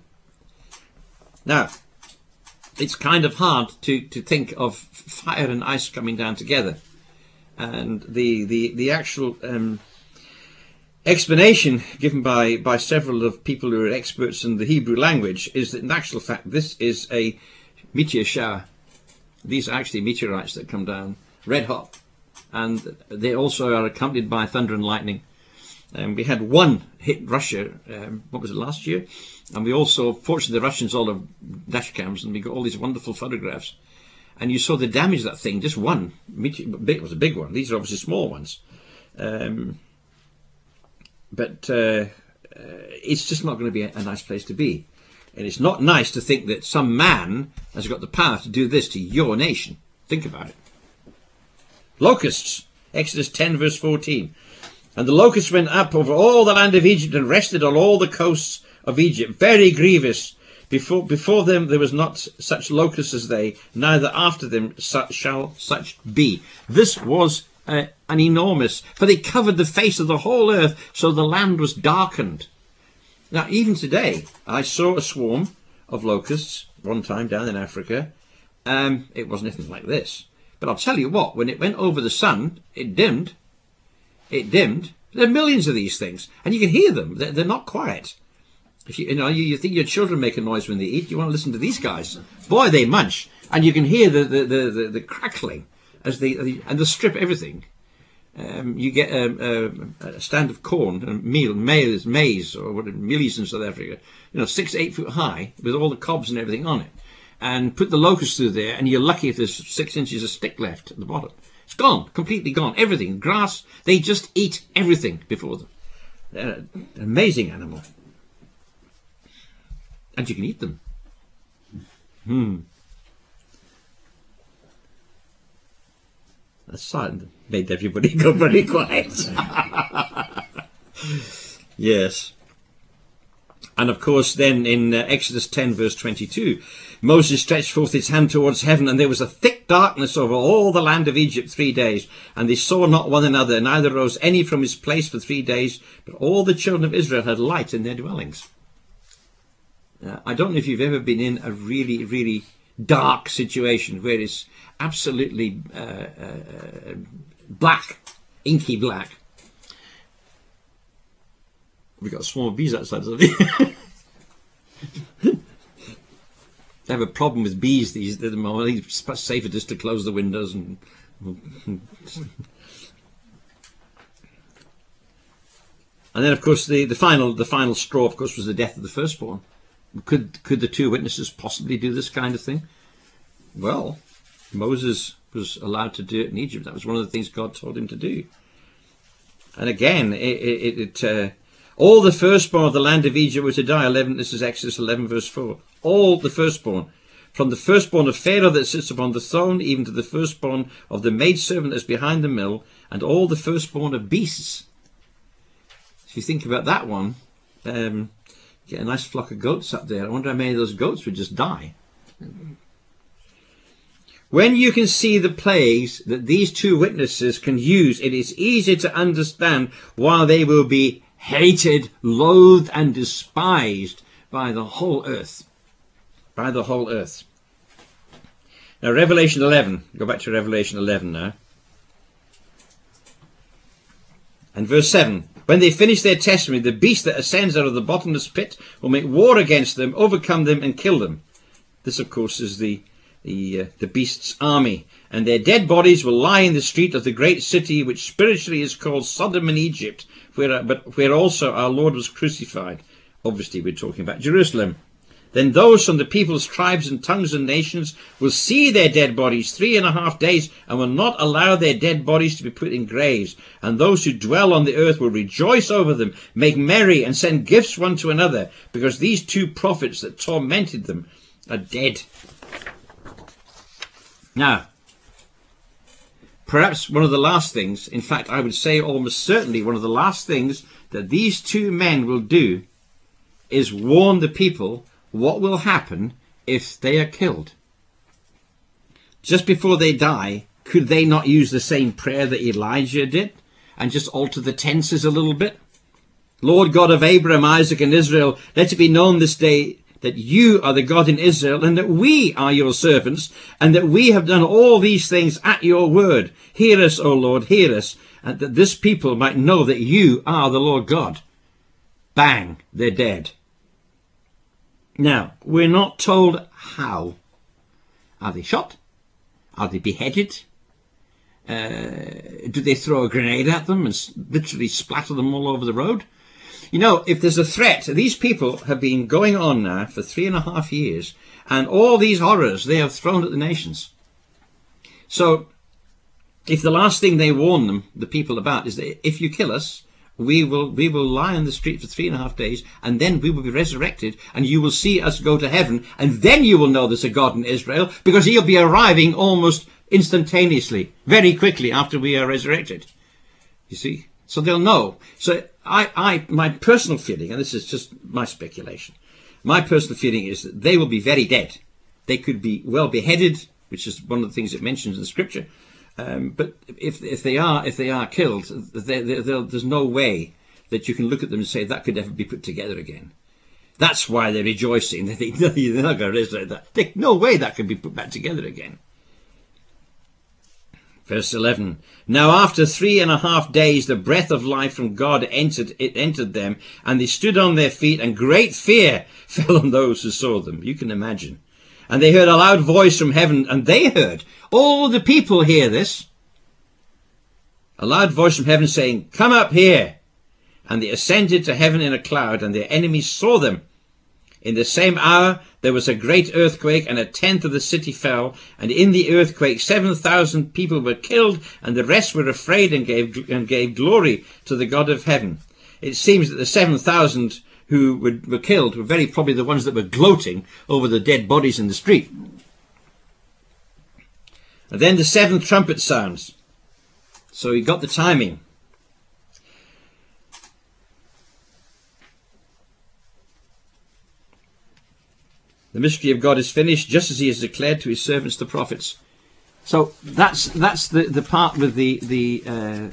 Now, it's kind of hard to, to think of fire and ice coming down together. And the, the, the actual um, explanation given by, by several of people who are experts in the Hebrew language is that in actual fact this is a meteor shower. These are actually meteorites that come down red hot. And they also are accompanied by thunder and lightning. And we had one hit Russia, um, what was it, last year? And we also, fortunately the Russians all have dash cams, and we got all these wonderful photographs. And you saw the damage of that thing, just one. It was a big one. These are obviously small ones. Um, but uh, uh, it's just not going to be a, a nice place to be. And it's not nice to think that some man has got the power to do this to your nation. Think about it. Locusts, Exodus ten verse fourteen. And the locusts went up over all the land of Egypt and rested on all the coasts of Egypt, very grievous. Before, before them there was not such locusts as they, neither after them such shall such be. This was uh, an enormous, for they covered the face of the whole earth, so the land was darkened. Now, even today, I saw a swarm of locusts one time down in Africa. Um, it wasn't anything like this. But I'll tell you what, when it went over the sun, it dimmed. It dimmed. There are millions of these things, and you can hear them. They're, they're not quiet. If you, you know, you, you think your children make a noise when they eat, you want to listen to these guys. Boy, they munch, and you can hear the the the, the, the crackling as they and they strip everything. Um, you get a, a, a stand of corn, a meal, maize, maize, or what mealies in South Africa, you know, six, eight foot high, with all the cobs and everything on it. And put the locust through there, and you're lucky if there's six inches of stick left at the bottom. It's gone, completely gone. Everything, grass, they just eat everything before them. They're an amazing animal. And you can eat them. Hmm. That sound made everybody go very quiet. Yes. And of course then in uh, Exodus ten verse twenty-two, Moses stretched forth his hand towards heaven, and there was a thick darkness over all the land of Egypt three days, and they saw not one another, neither rose any from his place for three days, but all the children of Israel had light in their dwellings. Uh, I don't know if you've ever been in a really, really dark situation where it's absolutely uh, uh, black, inky black. We've got small bees outside, haven't we? They have a problem with bees these days. I think it's safer just to close the windows and. And then, of course, the, the final the final straw, of course, was the death of the firstborn. Could could the two witnesses possibly do this kind of thing? Well, Moses was allowed to do it in Egypt. That was one of the things God told him to do. And again, it, it, it uh, all the firstborn of the land of Egypt were to die. Eleven. This is Exodus eleven, verse four. All the firstborn, from the firstborn of Pharaoh that sits upon the throne, even to the firstborn of the maidservant that's behind the mill, and all the firstborn of beasts. If you think about that one, um, get a nice flock of goats up there. I wonder how many of those goats would just die. When you can see the plagues that these two witnesses can use, it is easy to understand why they will be hated, loathed, and despised by the whole earth. By the whole earth. Now, Revelation eleven. Go back to Revelation eleven now. And verse seven. When they finish their testimony, the beast that ascends out of the bottomless pit will make war against them, overcome them, and kill them. This, of course, is the the, uh, the beast's army. And their dead bodies will lie in the street of the great city, which spiritually is called Sodom and Egypt, where, but where also our Lord was crucified. Obviously, we're talking about Jerusalem. Then those from the peoples, tribes and tongues and nations will see their dead bodies three and a half days and will not allow their dead bodies to be put in graves. And those who dwell on the earth will rejoice over them, make merry and send gifts one to another, because these two prophets that tormented them are dead. Now, perhaps one of the last things, in fact, I would say almost certainly one of the last things that these two men will do is warn the people what will happen if they are killed. Just before they die, could they not use the same prayer that Elijah did and just alter the tenses a little bit? Lord God of Abraham, Isaac and Israel, let it be known this day that you are the God in Israel and that we are your servants and that we have done all these things at your word. Hear us, O Lord, hear us, and that this people might know that you are the Lord God. Bang, they're dead. Now, we're not told how. Are they shot? Are they beheaded? Uh, do they throw a grenade at them and literally splatter them all over the road? You know, if there's a threat, these people have been going on now for three and a half years, and all these horrors they have thrown at the nations. So, if the last thing they warn them, the people about, is that if you kill us, we will we will lie on the street for three and a half days, and then we will be resurrected, and you will see us go to heaven, and then you will know there's a God in Israel, because he'll be arriving almost instantaneously, very quickly after we are resurrected. You see? So they'll know. So I, I, my personal feeling, and this is just my speculation, my personal feeling is that they will be very dead. They could be well beheaded, which is one of the things it mentions in the scripture. Um, but if if they are if they are killed, they, they, there's no way that you can look at them and say that could ever be put together again. That's why they're rejoicing. They think they're not going to resurrect that. They, no way that can be put back together again. Verse eleven. Now after three and a half days, the breath of life from God entered it entered them, and they stood on their feet, and great fear fell on those who saw them. You can imagine. And they heard a loud voice from heaven, and they heard, all the people hear this, a loud voice from heaven saying, come up here. And they ascended to heaven in a cloud, and their enemies saw them. In the same hour there was a great earthquake, and a tenth of the city fell, and in the earthquake seven thousand people were killed, and the rest were afraid and gave, and gave glory to the God of heaven. It seems that the seven thousand who were, were killed were very probably the ones that were gloating over the dead bodies in the street. And then the seventh trumpet sounds. So he got the timing. The mystery of God is finished, just as he has declared to his servants the prophets. So that's that's the, the part with the the uh, uh,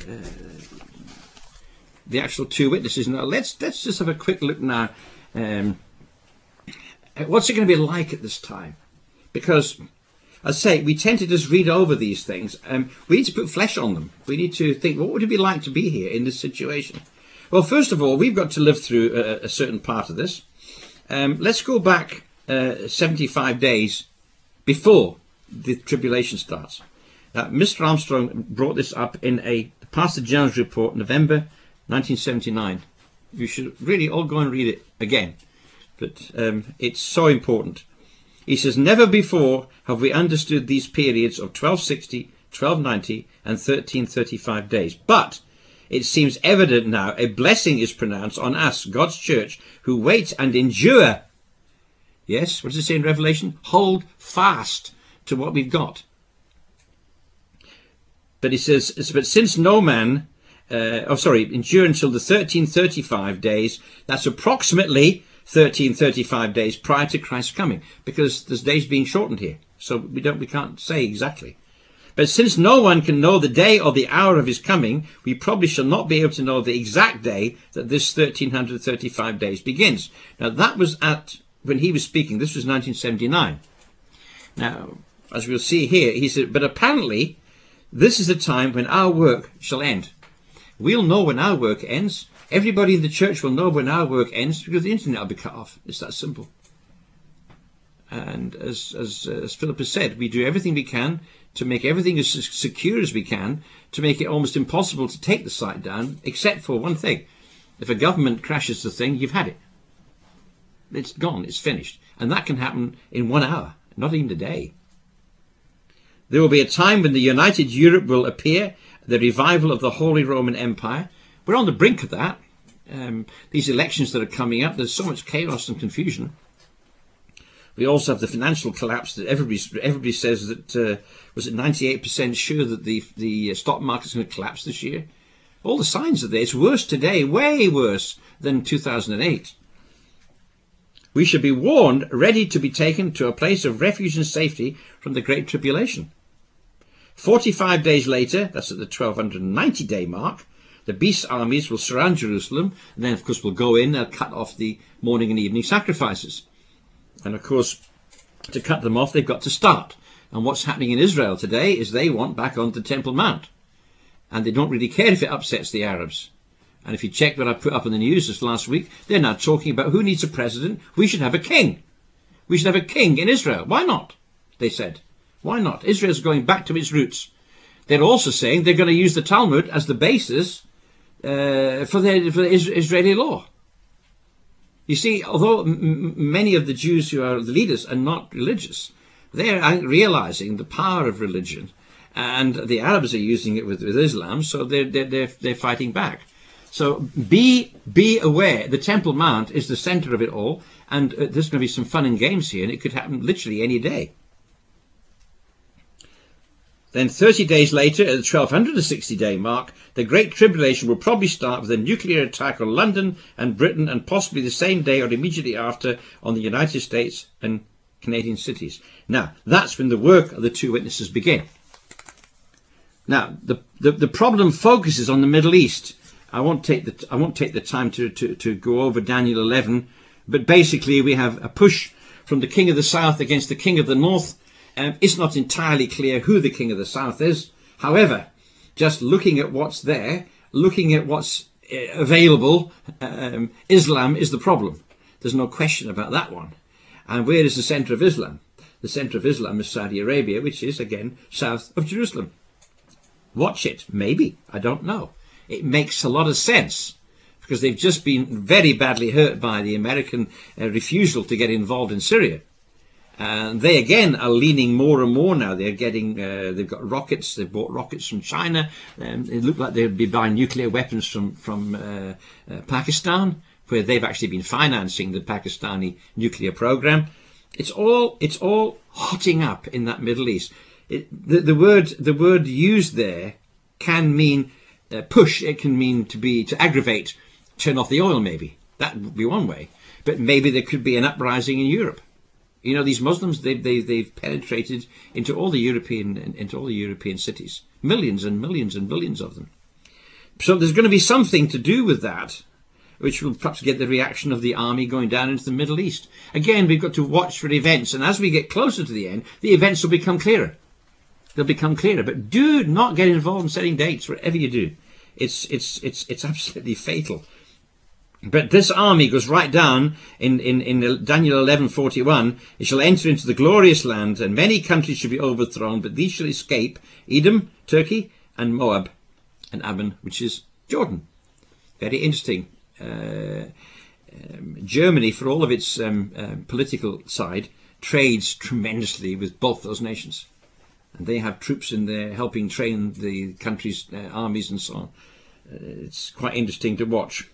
the actual two witnesses. Now let's let's just have a quick look now. Um, what's it going to be like at this time? Because, as I say, we tend to just read over these things. Um, we need to put flesh on them. We need to think, what would it be like to be here in this situation? Well, first of all, we've got to live through a, a certain part of this. Um, let's go back uh, seventy-five days before the tribulation starts. Now, Mister Armstrong brought this up in a Pastor Jones report, November nineteen seventy-nine. You should really all go and read it again. But um, it's so important. He says, never before have we understood these periods of twelve sixty, twelve ninety and thirteen thirty-five days. But it seems evident now a blessing is pronounced on us, God's church, who wait and endure. Yes, what does it say in Revelation? Hold fast to what we've got. But he says, but since no man, uh, oh sorry, endure until the thirteen thirty-five days, that's approximately thirteen thirty-five days prior to Christ's coming, because there's days being shortened here, so we don't we can't say exactly. But since no one can know the day or the hour of his coming, we probably shall not be able to know the exact day that this thirteen thirty-five days begins. Now that was at when he was speaking. This was nineteen seventy-nine. Now, as we'll see here, he said, but apparently this is the time when our work shall end. We'll know when our work ends. Everybody in the church will know when our work ends, because the internet will be cut off. It's that simple. And as as, as Philip has said, we do everything we can to make everything as secure as we can, to make it almost impossible to take the site down, except for one thing. If a government crashes the thing, you've had it. It's gone, it's finished. And that can happen in one hour, not even a day. There will be a time when the united Europe will appear, the revival of the Holy Roman Empire. We're on the brink of that. Um, these elections that are coming up, there's so much chaos and confusion. We also have the financial collapse that everybody, everybody says that, uh, was it ninety-eight percent sure that the, the stock market's going to collapse this year? All the signs are there. It's worse today, way worse than two thousand eight. We should be warned, ready to be taken to a place of refuge and safety from the Great Tribulation. forty-five days later, that's at the twelve ninety day mark, the beast's armies will surround Jerusalem, and then of course will go in and cut off the morning and evening sacrifices. And of course, to cut them off, they've got to start. And what's happening in Israel today is they want back onto Temple Mount. And they don't really care if it upsets the Arabs. And if you check what I put up in the news this last week, they're now talking about who needs a president. We should have a king. We should have a king in Israel. Why not? They said. Why not? Israel's going back to its roots. They're also saying they're going to use the Talmud as the basis uh, for, their, for the Israeli law. You see, although m many of the Jews who are the leaders are not religious, they're realizing the power of religion. And the Arabs are using it with, with Islam, so they're, they're, they're, they're fighting back. So be, be aware, the Temple Mount is the center of it all, and uh, there's going to be some fun and games here, and it could happen literally any day. Then thirty days later, at the twelve sixty day mark, the Great Tribulation will probably start with a nuclear attack on London and Britain, and possibly the same day or immediately after on the United States and Canadian cities. Now, that's when the work of the two witnesses begin. Now, the, the, the problem focuses on the Middle East. I won't take the, I won't take the time to, to, to go over Daniel eleven, but basically we have a push from the king of the south against the king of the north. Um, it's not entirely clear who the king of the south is. However, just looking at what's there, looking at what's uh, available, um, Islam is the problem. There's no question about that one. And where is the centre of Islam? The centre of Islam is Saudi Arabia, which is, again, south of Jerusalem. Watch it. Maybe. I don't know. It makes a lot of sense because they've just been very badly hurt by the American uh, refusal to get involved in Syria. And they again are leaning more and more now. They're getting, uh, they've got rockets. They've bought rockets from China. Um, it looked like they'd be buying nuclear weapons from from uh, uh, Pakistan, where they've actually been financing the Pakistani nuclear program. It's all it's all hotting up in that Middle East. It, the, the word the word used there can mean uh, push. It can mean to be to aggravate, turn off the oil. Maybe that would be one way. But maybe there could be an uprising in Europe. You know, these Muslims, they've, they've, they've penetrated into all the European into all the European cities. Millions and millions and billions of them. So there's going to be something to do with that, which will perhaps get the reaction of the army going down into the Middle East. Again, we've got to watch for events. And as we get closer to the end, the events will become clearer. They'll become clearer. But do not get involved in setting dates, whatever you do. It's, it's, it's, it's absolutely fatal. But this army goes right down in, in, in Daniel eleven forty-one. It shall enter into the glorious land, and many countries shall be overthrown, but these shall escape: Edom, Turkey, and Moab, and Ammon, which is Jordan. Very interesting. Uh, um, Germany, for all of its um, uh, political side, trades tremendously with both those nations. And they have troops in there helping train the country's uh, armies and so on. Uh, it's quite interesting to watch.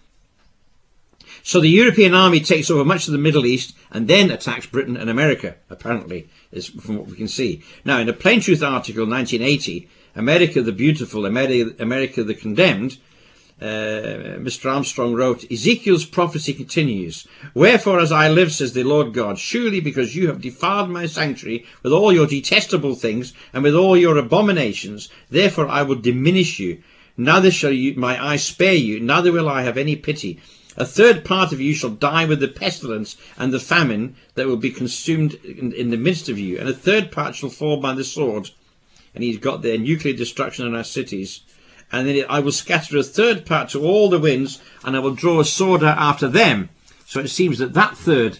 So the European army takes over much of the Middle East and then attacks Britain and America, apparently, is from what we can see. Now, in a Plain Truth article, nineteen eighty, America the Beautiful, America, America the Condemned, uh, Mister Armstrong wrote, Ezekiel's prophecy continues. Wherefore, as I live, says the Lord God, surely because you have defiled my sanctuary with all your detestable things and with all your abominations, therefore I will diminish you. Neither shall you, my eye spare you, neither will I have any pity. A third part of you shall die with the pestilence and the famine that will be consumed in, in the midst of you. And a third part shall fall by the sword. And he's got their nuclear destruction in our cities. And then I will scatter a third part to all the winds, and I will draw a sword out after them. So it seems that that third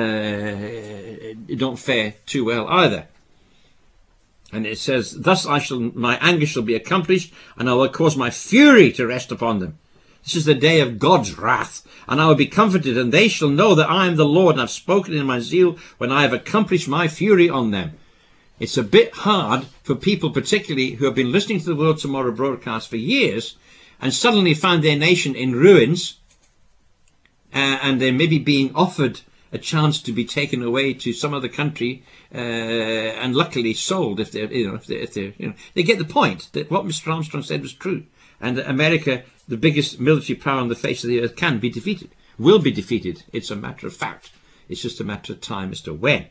uh, don't fare too well either. And it says, thus I shall, my anger shall be accomplished, and I will cause my fury to rest upon them. This is the day of God's wrath, and I will be comforted, and they shall know that I am the Lord, and I've spoken in my zeal when I have accomplished my fury on them. It's a bit hard for people, particularly who have been listening to the World Tomorrow broadcast for years, and suddenly find their nation in ruins, uh, and they're maybe being offered a chance to be taken away to some other country, uh, and luckily sold if they're, you know, if they're, if they're, you know, they get the point that what Mister Armstrong said was true, and that America, the biggest military power on the face of the earth, can be defeated, will be defeated. It's a matter of fact. It's just a matter of time as to when.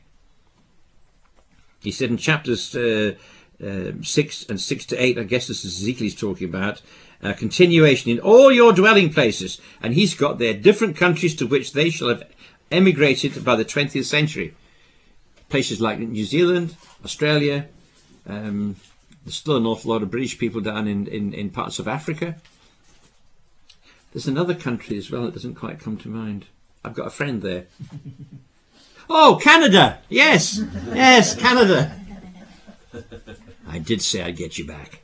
He said in chapters uh, uh, six and six to eight, I guess this is Ezekiel he's talking about, uh, continuation in all your dwelling places, and he's got there different countries to which they shall have emigrated by the twentieth century. Places like New Zealand, Australia, um, there's still an awful lot of British people down in, in, in parts of Africa. There's another country as well that doesn't quite come to mind. I've got a friend there. Oh, Canada! Yes! Yes, Canada! I did say I'd get you back.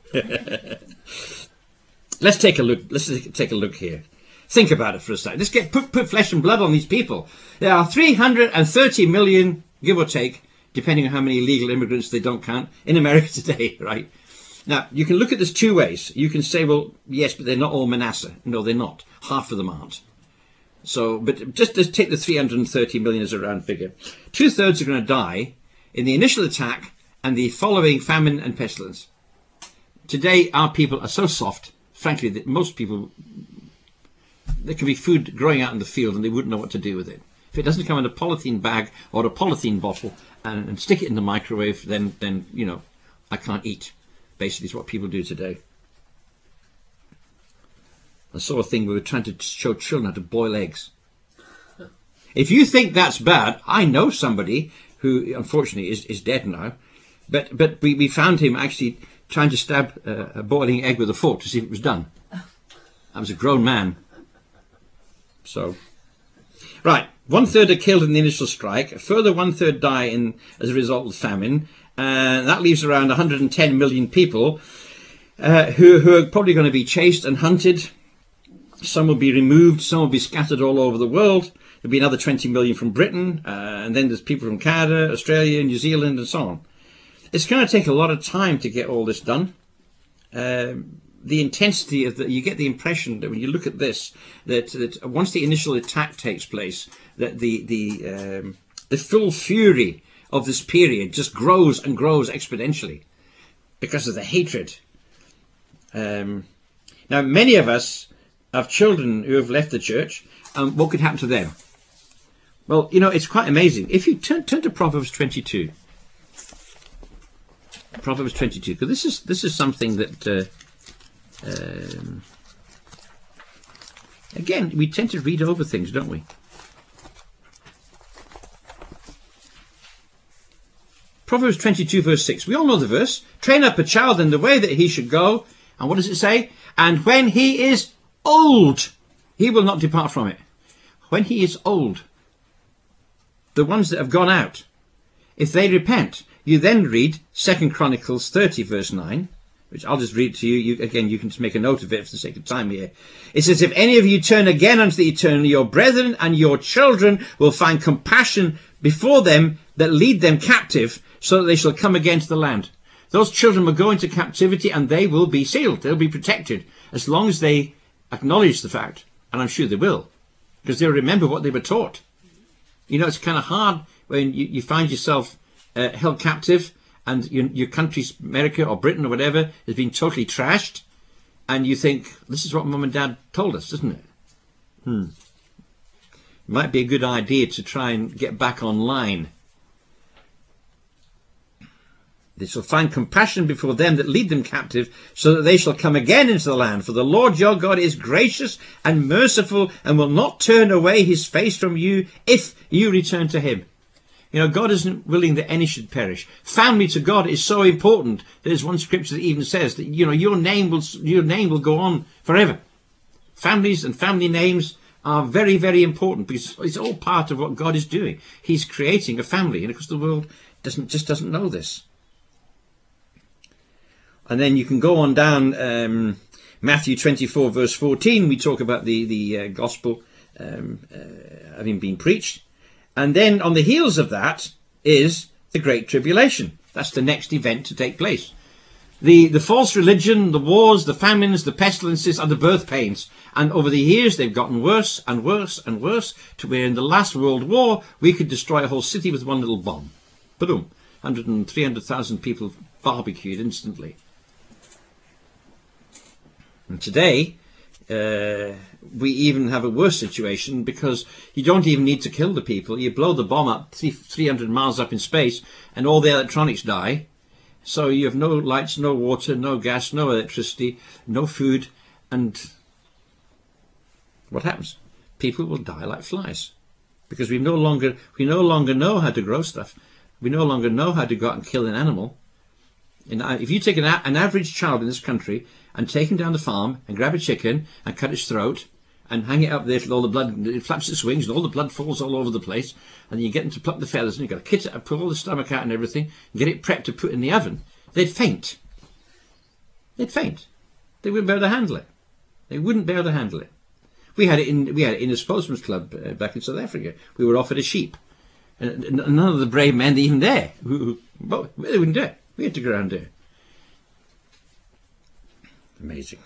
Let's take a look. Let's take a look here. Think about it for a second. Let's get put, put flesh and blood on these people. There are three hundred thirty million, give or take, depending on how many illegal immigrants they don't count, in America today, right? Now, you can look at this two ways. You can say, well, yes, but they're not all Manasseh. No, they're not. Half of them aren't. So, but just to take the three hundred thirty million as a round figure. Two-thirds are going to die in the initial attack and the following famine and pestilence. Today, our people are so soft, frankly, that most people, there can be food growing out in the field and they wouldn't know what to do with it. If it doesn't come in a polythene bag or a polythene bottle and, and stick it in the microwave, then, then, you know, I can't eat. Basically, is what people do today. I saw a thing where we were trying to show children how to boil eggs. If you think that's bad, I know somebody who, unfortunately, is, is dead now, but but we, we found him actually trying to stab uh, a boiling egg with a fork to see if it was done. I was a grown man. So, right, one third are killed in the initial strike. A further one third die in as a result of famine. And uh, that leaves around one hundred ten million people uh, who, who are probably going to be chased and hunted. Some will be removed, some will be scattered all over the world. There'll be another twenty million from Britain, uh, and then there's people from Canada, Australia, New Zealand, and so on. It's going to take a lot of time to get all this done. Um, the intensity of the, you get the impression that when you look at this, that, that once the initial attack takes place, that the the um, the full fury of this period just grows and grows exponentially because of the hatred. Um, now, many of us have children who have left the church, and what could happen to them? Well, you know, it's quite amazing. If you turn, turn to Proverbs twenty-two, Proverbs twenty-two, because this is this is something that uh, um, again, we tend to read over things, don't we? Proverbs twenty-two verse six. We all know the verse. Train up a child in the way that he should go. And what does it say? And when he is old, he will not depart from it. When he is old, the ones that have gone out, if they repent, you then read Second Chronicles thirty verse nine, which I'll just read to you. you. Again, you can just make a note of it for the sake of time here. It says, if any of you turn again unto the eternal, your brethren and your children will find compassion before them that lead them captive, so that they shall come again to the land. Those children will go into captivity and they will be sealed. They'll be protected as long as they acknowledge the fact. And I'm sure they will, because they'll remember what they were taught. You know, it's kind of hard when you, you find yourself uh, held captive and your, your country's, America or Britain or whatever, has been totally trashed. And you think, this is what Mum and Dad told us, isn't it? Hmm. It might be a good idea to try and get back online. They shall find compassion before them that lead them captive, so that they shall come again into the land. For the Lord your God is gracious and merciful, and will not turn away his face from you if you return to him. You know, God isn't willing that any should perish. Family to God is so important. There's one scripture that even says that, you know, your name will your name will go on forever. Families and family names are very, very important, because it's all part of what God is doing. He's creating a family, and of course the world doesn't just doesn't know this. And then you can go on down, um, Matthew twenty-four verse fourteen, we talk about the, the uh, gospel um, uh, having been preached. And then on the heels of that is the Great Tribulation. That's the next event to take place. The, the false religion, the wars, the famines, the pestilences are the birth pains. And over the years, they've gotten worse and worse and worse to where in the last World War, we could destroy a whole city with one little bomb. Boom. one hundred and three hundred thousand people barbecued instantly. And today, uh, we even have a worse situation because you don't even need to kill the people. You blow the bomb up three hundred miles up in space and all the electronics die. So you have no lights, no water, no gas, no electricity, no food. And what happens? People will die like flies because we no longer, we no longer know how to grow stuff. We no longer know how to go out and kill an animal. And if you take an, an average child in this country and take him down the farm and grab a chicken and cut its throat and hang it up there till all the blood, it flaps its wings and all the blood falls all over the place, and you get them to pluck the feathers and you've got to kit it up, pull all the stomach out and everything, and get it prepped to put in the oven, they'd faint. They'd faint. They wouldn't be able to handle it. They wouldn't be able to handle it. We had it in, we had it in a sportsman's club uh, back in South Africa. We were offered a sheep. And, and none of the brave men even there, who, who, well, they wouldn't do it. We had to go around there. Amazing.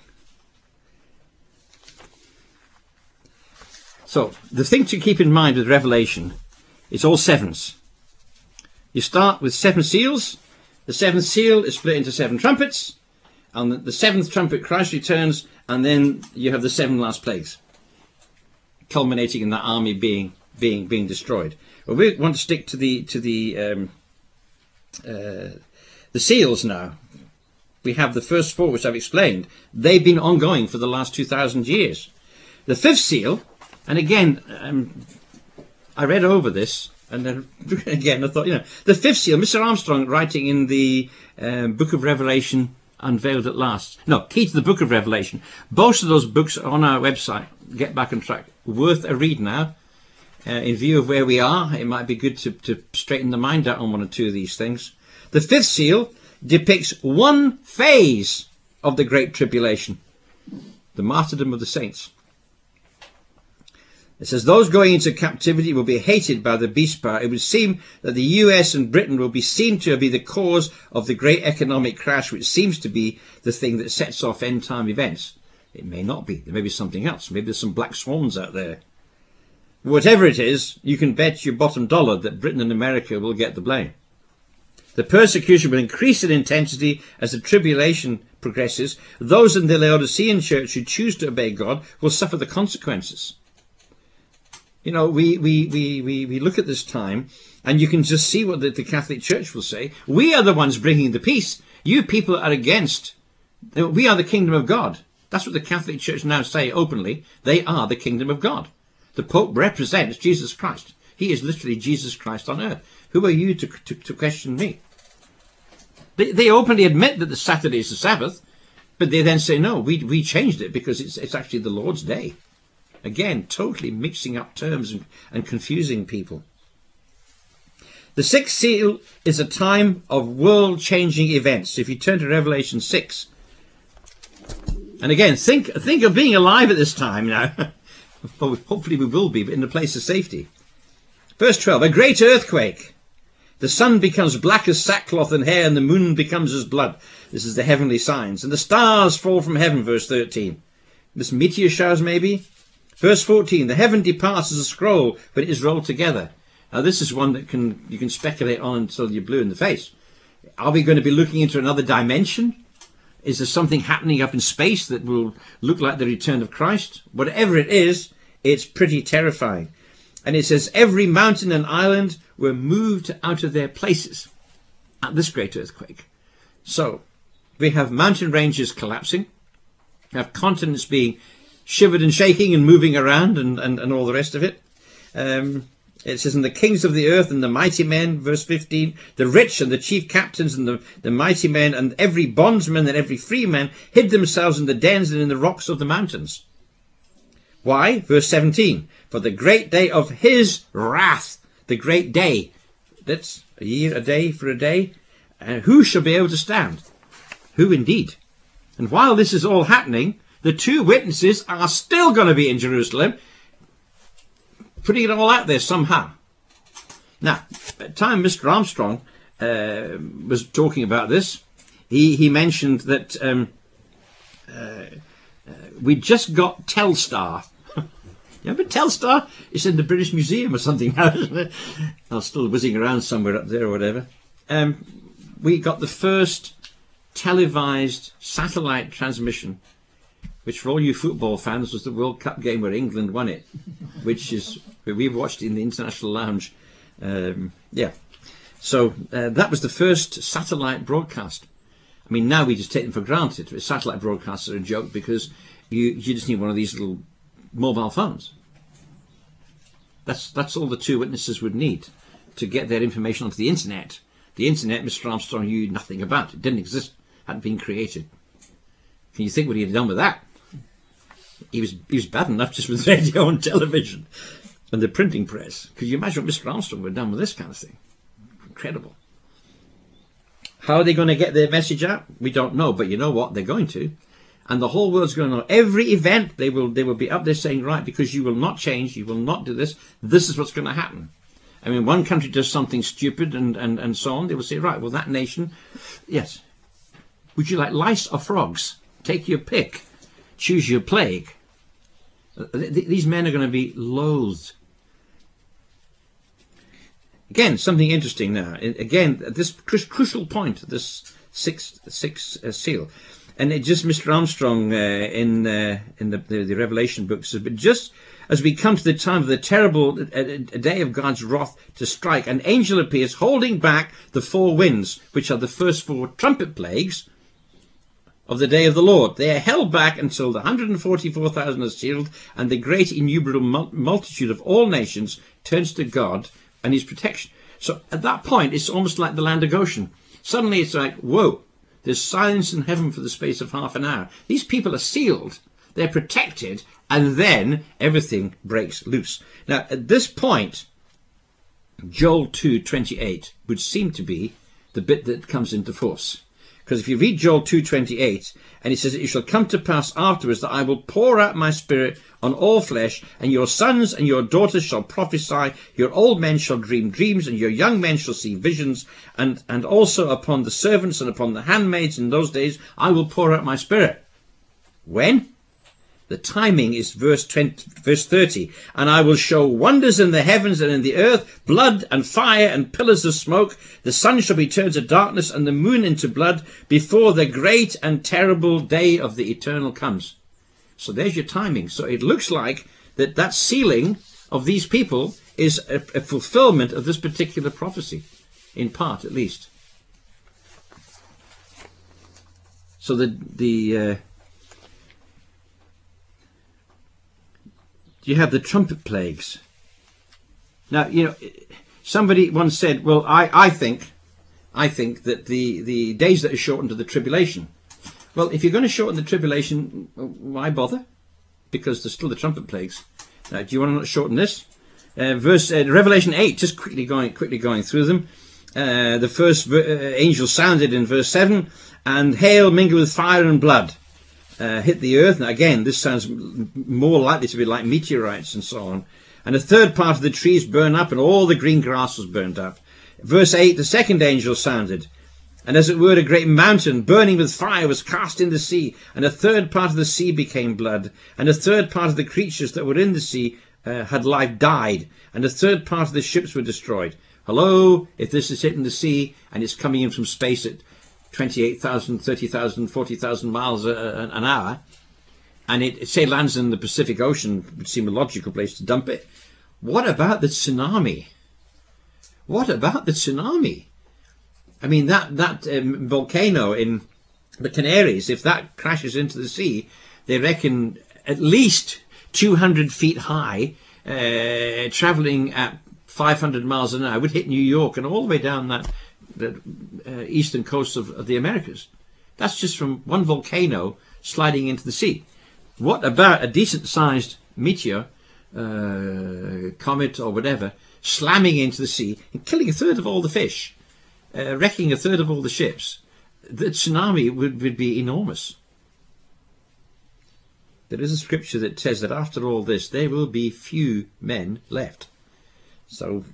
So, the thing to keep in mind with Revelation, it's all sevens. You start with seven seals. The seventh seal is split into seven trumpets. And the, the seventh trumpet, Christ returns, and then you have the seven last plagues, culminating in that army being being being destroyed. Well, we want to stick to the to the um, uh, the seals now. We have the first four, which I've explained. They've been ongoing for the last two thousand years. The fifth seal, and again, um, I read over this, and then again I thought, you know, the fifth seal, Mister Armstrong writing in the um, Book of Revelation, Unveiled at Last. No, Key to the Book of Revelation. Both of those books are on our website. Get Back on Track. Worth a read now. Uh, in view of where we are, it might be good to, to straighten the mind out on one or two of these things. The fifth seal depicts one phase of the Great Tribulation, the martyrdom of the saints. It says, those going into captivity will be hated by the beast power. It would seem that the U S and Britain will be seen to be the cause of the great economic crash, which seems to be the thing that sets off end time events. It may not be. There may be something else. Maybe there's some black swans out there. Whatever it is, you can bet your bottom dollar that Britain and America will get the blame. The persecution will increase in intensity as the tribulation progresses. Those in the Laodicean church who choose to obey God will suffer the consequences. You know, we, we, we, we, we look at this time and you can just see what the, the Catholic Church will say. We are the ones bringing the peace. You people are against. We are the kingdom of God. That's what the Catholic Church now say openly. They are the kingdom of God. The Pope represents Jesus Christ. He is literally Jesus Christ on earth. Who are you to, to, to question me? They, they openly admit that the Saturday is the Sabbath, but they then say, no, we, we changed it because it's, it's actually the Lord's day. Again, totally mixing up terms and, and confusing people. The sixth seal is a time of world-changing events. If you turn to Revelation six, and again, think, think of being alive at this time now. Well, hopefully we will be, but in a place of safety. Verse twelve, a great earthquake. The sun becomes black as sackcloth and hair, and the moon becomes as blood. This is the heavenly signs. And the stars fall from heaven, verse thirteen. This meteor showers, maybe. Verse fourteen, the heaven departs as a scroll, but it is rolled together. Now, this is one that can you can speculate on until you're blue in the face. Are we going to be looking into another dimension? Is there something happening up in space that will look like the return of Christ? Whatever it is, it's pretty terrifying. And it says, every mountain and island were moved out of their places at this great earthquake. So, we have mountain ranges collapsing. We have continents being shivered and shaking and moving around and, and, and all the rest of it. Um, it says, and the kings of the earth and the mighty men, verse fifteen, the rich and the chief captains and the, the mighty men and every bondsman and every free man hid themselves in the dens and in the rocks of the mountains. Why? Verse seventeen, for the great day of his wrath, the great day. That's a year, a day for a day. And who shall be able to stand? Who indeed? And while this is all happening, the two witnesses are still going to be in Jerusalem, putting it all out there somehow. Now, at the time Mister Armstrong uh, was talking about this, he, he mentioned that um, uh, uh, we just got Telstar. Yeah, but Telstar is in the British Museum or something now, isn't it? I'm still whizzing around somewhere up there or whatever. Um, we got the first televised satellite transmission, which for all you football fans was the World Cup game where England won it, which is where we watched in the International Lounge. Um, yeah, so uh, that was the first satellite broadcast. I mean, now we just take them for granted. Satellite broadcasts are a joke because you, you just need one of these little mobile phones. That's that's all the two witnesses would need to get their information onto the internet. The internet, Mister Armstrong knew nothing about. It didn't exist, hadn't been created. Can you think what he had done with that? He was he was bad enough just with radio and television and the printing press. Could you imagine what Mister Armstrong would have done with this kind of thing? Incredible. How are they going to get their message out? We don't know, but you know what? They're going to. And the whole world's going to know. Every event, they will they will be up there saying, right, because you will not change, you will not do this, this is what's going to happen. I mean, one country does something stupid and, and, and so on, they will say, right, well, that nation, yes. Would you like lice or frogs? Take your pick. Choose your plague. These men are going to be loathed. Again, something interesting now. Again, at this crucial point, this sixth, sixth uh, seal. And it just Mister Armstrong uh, in uh, in the, the, the Revelation book says, but just as we come to the time of the terrible uh, day of God's wrath to strike, an angel appears holding back the four winds, which are the first four trumpet plagues of the day of the Lord. They are held back until the one hundred forty-four thousand are sealed, and the great innumerable multitude of all nations turns to God and his protection. So at that point, it's almost like the land of Goshen. Suddenly it's like, whoa. There's silence in heaven for the space of half an hour. These people are sealed. They're protected. And then everything breaks loose. Now, at this point, Joel two twenty-eight would seem to be the bit that comes into force. Because if you read Joel two twenty-eight, and it says, it shall come to pass afterwards that I will pour out my spirit on all flesh, and your sons and your daughters shall prophesy, your old men shall dream dreams, and your young men shall see visions, and, and also upon the servants and upon the handmaids in those days I will pour out my spirit. When? The timing is verse twenty, verse thirty. And I will show wonders in the heavens and in the earth, blood and fire and pillars of smoke. The sun shall be turned to darkness and the moon into blood before the great and terrible day of the eternal comes. So there's your timing. So it looks like that that sealing of these people is a, a fulfillment of this particular prophecy, in part at least. So the the uh, you have the trumpet plagues. Now, you know, somebody once said, well, I, I think I think that the, the days that are shortened to the tribulation. Well, if you're going to shorten the tribulation, why bother? Because there's still the trumpet plagues. Now, do you want to not shorten this? Uh, verse uh, Revelation eight, just quickly going quickly going through them. Uh, the first uh, angel sounded in verse seven, and hail mingled with fire and blood uh, hit the earth. Now, again, this sounds more likely to be like meteorites and so on. And a third part of the trees burned up, and all the green grass was burned up. Verse eight, the second angel sounded, and as it were a great mountain burning with fire was cast in the sea, and a third part of the sea became blood, and a third part of the creatures that were in the sea uh, had life died, and a third part of the ships were destroyed. Hello, if this is hitting the sea and it's coming in from space at twenty-eight thousand, thirty thousand, forty thousand miles a, a, an hour, and it, it say lands in the Pacific Ocean, would seem a logical place to dump it. What about the tsunami? What about the tsunami? I mean, that, that um, volcano in the Canaries, if that crashes into the sea, they reckon at least two hundred feet high, uh, travelling at five hundred miles an hour, would hit New York and all the way down that the uh, eastern coast of, of the Americas. That's just from one volcano sliding into the sea. What about a decent-sized meteor, uh, comet or whatever, slamming into the sea and killing a third of all the fish, uh, wrecking a third of all the ships? The tsunami would, would be enormous. there is a scripture that says that after all this, there will be few men left. So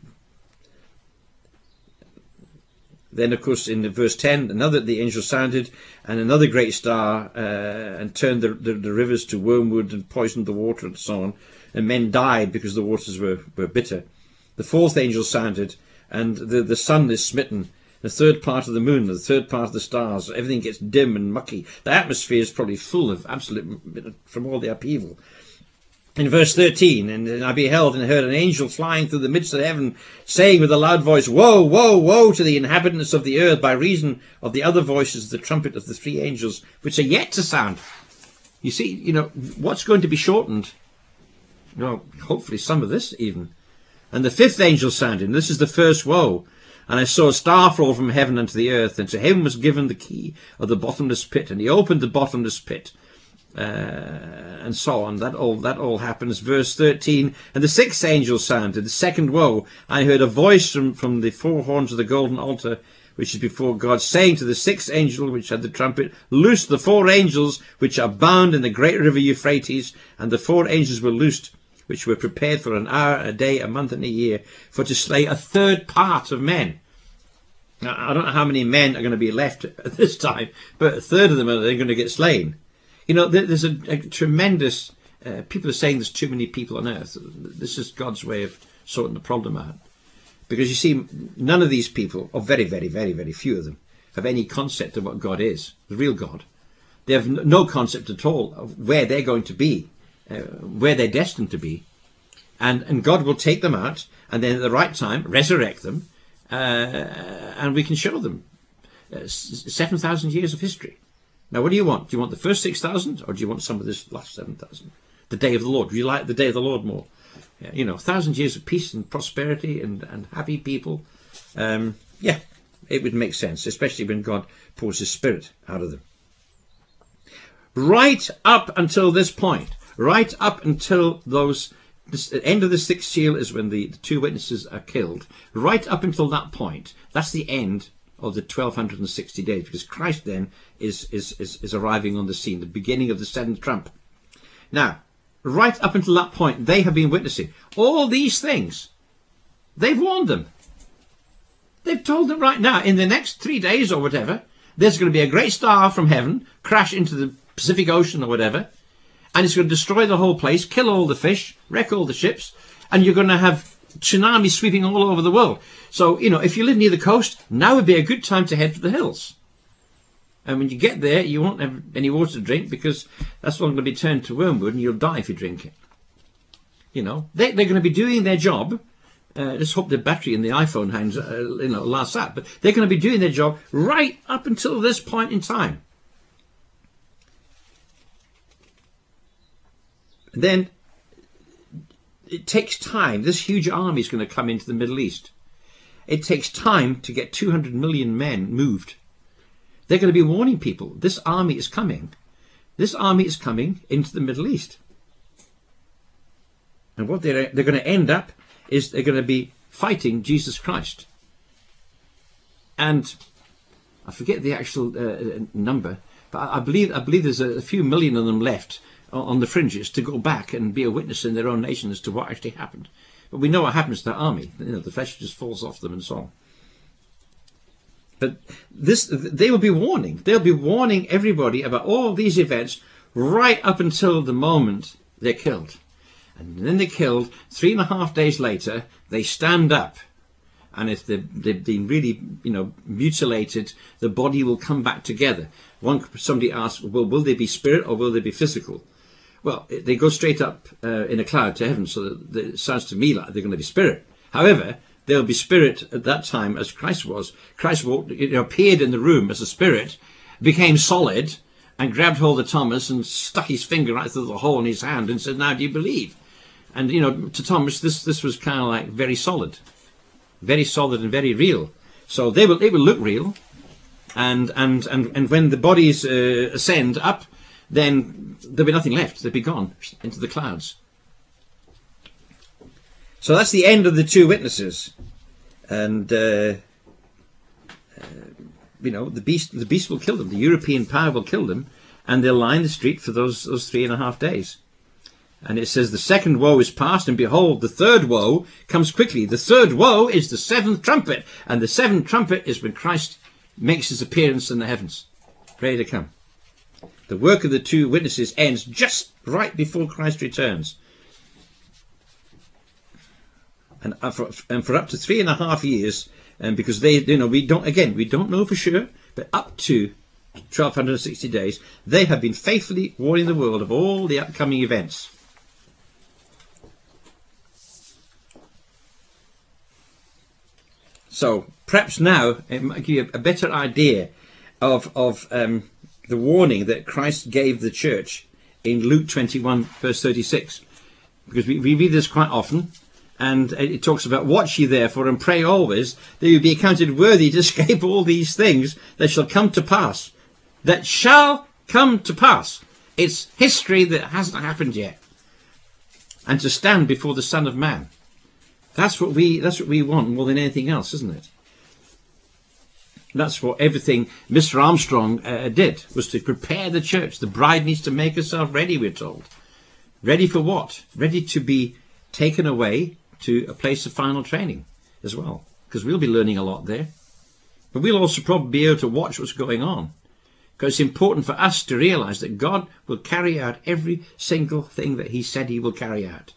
then, of course, in verse ten, another the angel sounded, and another great star, uh, and turned the, the, the rivers to wormwood and poisoned the water and so on. And men died because the waters were, were bitter. The fourth angel sounded, and the, the sun is smitten. The third part of the moon, the third part of the stars, everything gets dim and mucky. The atmosphere is probably full of absolute, from all the upheaval. In verse thirteen, and I beheld and heard an angel flying through the midst of heaven, saying with a loud voice, Woe, woe, woe to the inhabitants of the earth, by reason of the other voices of the trumpet of the three angels, which are yet to sound. You see, you know, what's going to be shortened? Well, hopefully some of this even. And the fifth angel sounded, and this is the first woe. And I saw a star fall from heaven unto the earth, and to him was given the key of the bottomless pit, and he opened the bottomless pit. Uh, and so on. That all that all happens. Verse thirteen, and the sixth angel sounded, the second woe. I heard a voice from, from the four horns of the golden altar, which is before God, saying to the sixth angel which had the trumpet, Loose the four angels which are bound in the great river Euphrates. And the four angels were loosed, which were prepared for an hour, a day, a month, and a year, for to slay a third part of men. Now, I don't know how many men are going to be left at this time, but a third of them are going to get slain. You know, there's a, a tremendous... Uh, people are saying there's too many people on earth. This is God's way of sorting the problem out. Because you see, none of these people, or very, very, very, very few of them, have any concept of what God is, the real God. They have no concept at all of where they're going to be, uh, where they're destined to be. And, and God will take them out, and then at the right time, resurrect them, uh, and we can show them uh, seven thousand years of history. Now, what do you want? Do you want the first six thousand, or do you want some of this last seven thousand? The day of the Lord. Do you like the day of the Lord more? Yeah, you know, a thousand years of peace and prosperity and, and happy people. Um, yeah, it would make sense, especially when God pours his Spirit out of them. Right up until this point, right up until those... the end of the sixth seal is when the, the two witnesses are killed. Right up until that point, that's the end of the twelve sixty days, because Christ then is, is, is, is arriving on the scene, the beginning of the seventh trump. Now, right up until that point, they have been witnessing all these things. They've warned them. They've told them right now, in the next three days or whatever, there's going to be a great star from heaven, crash into the Pacific Ocean or whatever, and it's going to destroy the whole place, kill all the fish, wreck all the ships, and you're going to have tsunamis sweeping all over the world. So, you know, if you live near the coast, now would be a good time to head for the hills. And when you get there, you won't have any water to drink, because that's all going to be turned to wormwood, and you'll die if you drink it. You know, they, they're going to be doing their job. Uh, just hope the battery in the iPhone hangs, uh, you know, lasts out. But they're going to be doing their job right up until this point in time. And then it takes time. This huge army is going to come into the Middle East. It takes time to get two hundred million men moved. They're going to be warning people. This army is coming. This army is coming into the Middle East. And what they're, they're going to end up is they're going to be fighting Jesus Christ. And I forget the actual uh, number, but I believe I believe there's a, a few million of them left on the fringes to go back and be a witness in their own nation as to what actually happened. But we know what happens to the army. You know, the flesh just falls off them and so on. But this, they will be warning. They'll be warning everybody about all these events right up until the moment they're killed. And then they're killed. Three and a half days later, they stand up. And if they've, they've been really, you know, mutilated, the body will come back together. One somebody asked, well, will they be spirit or will they be physical? Well, they go straight up uh, in a cloud to heaven, so that it sounds to me like they're going to be spirit. However, they'll be spirit at that time as Christ was. Christ walked, you know, appeared in the room as a spirit, became solid, and grabbed hold of Thomas and stuck his finger right through the hole in his hand and said, now do you believe? And, you know, to Thomas, this, this was kind of like very solid. Very solid and very real. So they will, it will look real. And, and, and, and when the bodies uh, ascend up, then there'll be nothing left. They'll be gone into the clouds. So that's the end of the two witnesses. And, uh, uh, you know, the beast, the beast will kill them. The European power will kill them. and they'll line the street for those, those three and a half days. And it says the second woe is past, and behold, the third woe comes quickly. The third woe is the seventh trumpet, and the seventh trumpet is when Christ makes his appearance in the heavens, ready to come. The work of the two witnesses ends just right before Christ returns. And for, and for up to three and a half years, and because they, you know, we don't, again, we don't know for sure, but up to twelve sixty days, they have been faithfully warning the world of all the upcoming events. So perhaps now it might give you a better idea of, of um, the warning that Christ gave the church in Luke twenty-one, verse thirty-six. Because we, we read this quite often, and it talks about, watch ye therefore and pray always, that you be accounted worthy to escape all these things that shall come to pass. That shall come to pass. It's history that hasn't happened yet. And to stand before the Son of Man. That's what we that's what we want more than anything else, isn't it? That's what everything Mister Armstrong uh, did, was to prepare the church. The bride needs to make herself ready, we're told. Ready for what? Ready to be taken away to a place of final training as well. Because we'll be learning a lot there. But we'll also probably be able to watch what's going on. Because it's important for us to realise that God will carry out every single thing that he said he will carry out.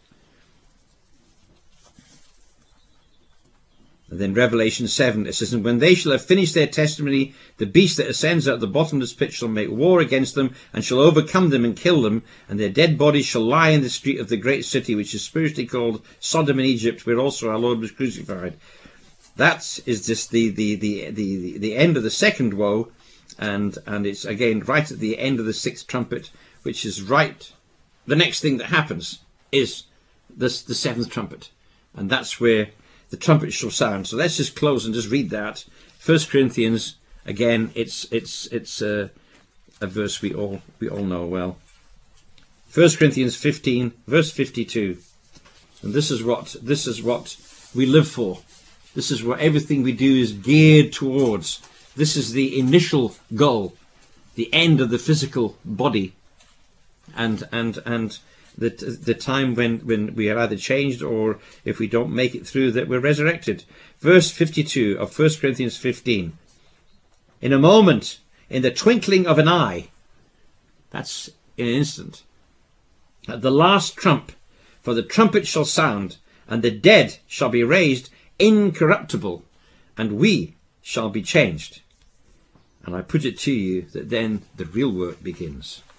And then Revelation seven, it says, and when they shall have finished their testimony, the beast that ascends out of the bottomless pit shall make war against them, and shall overcome them and kill them, and their dead bodies shall lie in the street of the great city, which is spiritually called Sodom and Egypt, where also our Lord was crucified. That is just the, the, the, the, the end of the second woe, and, and it's again right at the end of the sixth trumpet, which is right. The next thing that happens is this, the seventh trumpet, and that's where the trumpet shall sound. So let's just close and just read that. First Corinthians, again, it's it's it's uh, a verse we all we all know well. First Corinthians fifteen, verse fifty-two, and this is what this is what we live for. This is what everything we do is geared towards. This is the initial goal, the end of the physical body, and and and. The, the time when, when we are either changed, or if we don't make it through, that we're resurrected. Verse fifty-two of First Corinthians fifteen. In a moment, in the twinkling of an eye, that's in an instant, at the last trump, for the trumpet shall sound, and the dead shall be raised incorruptible, and we shall be changed. And I put it to you that then the real work begins.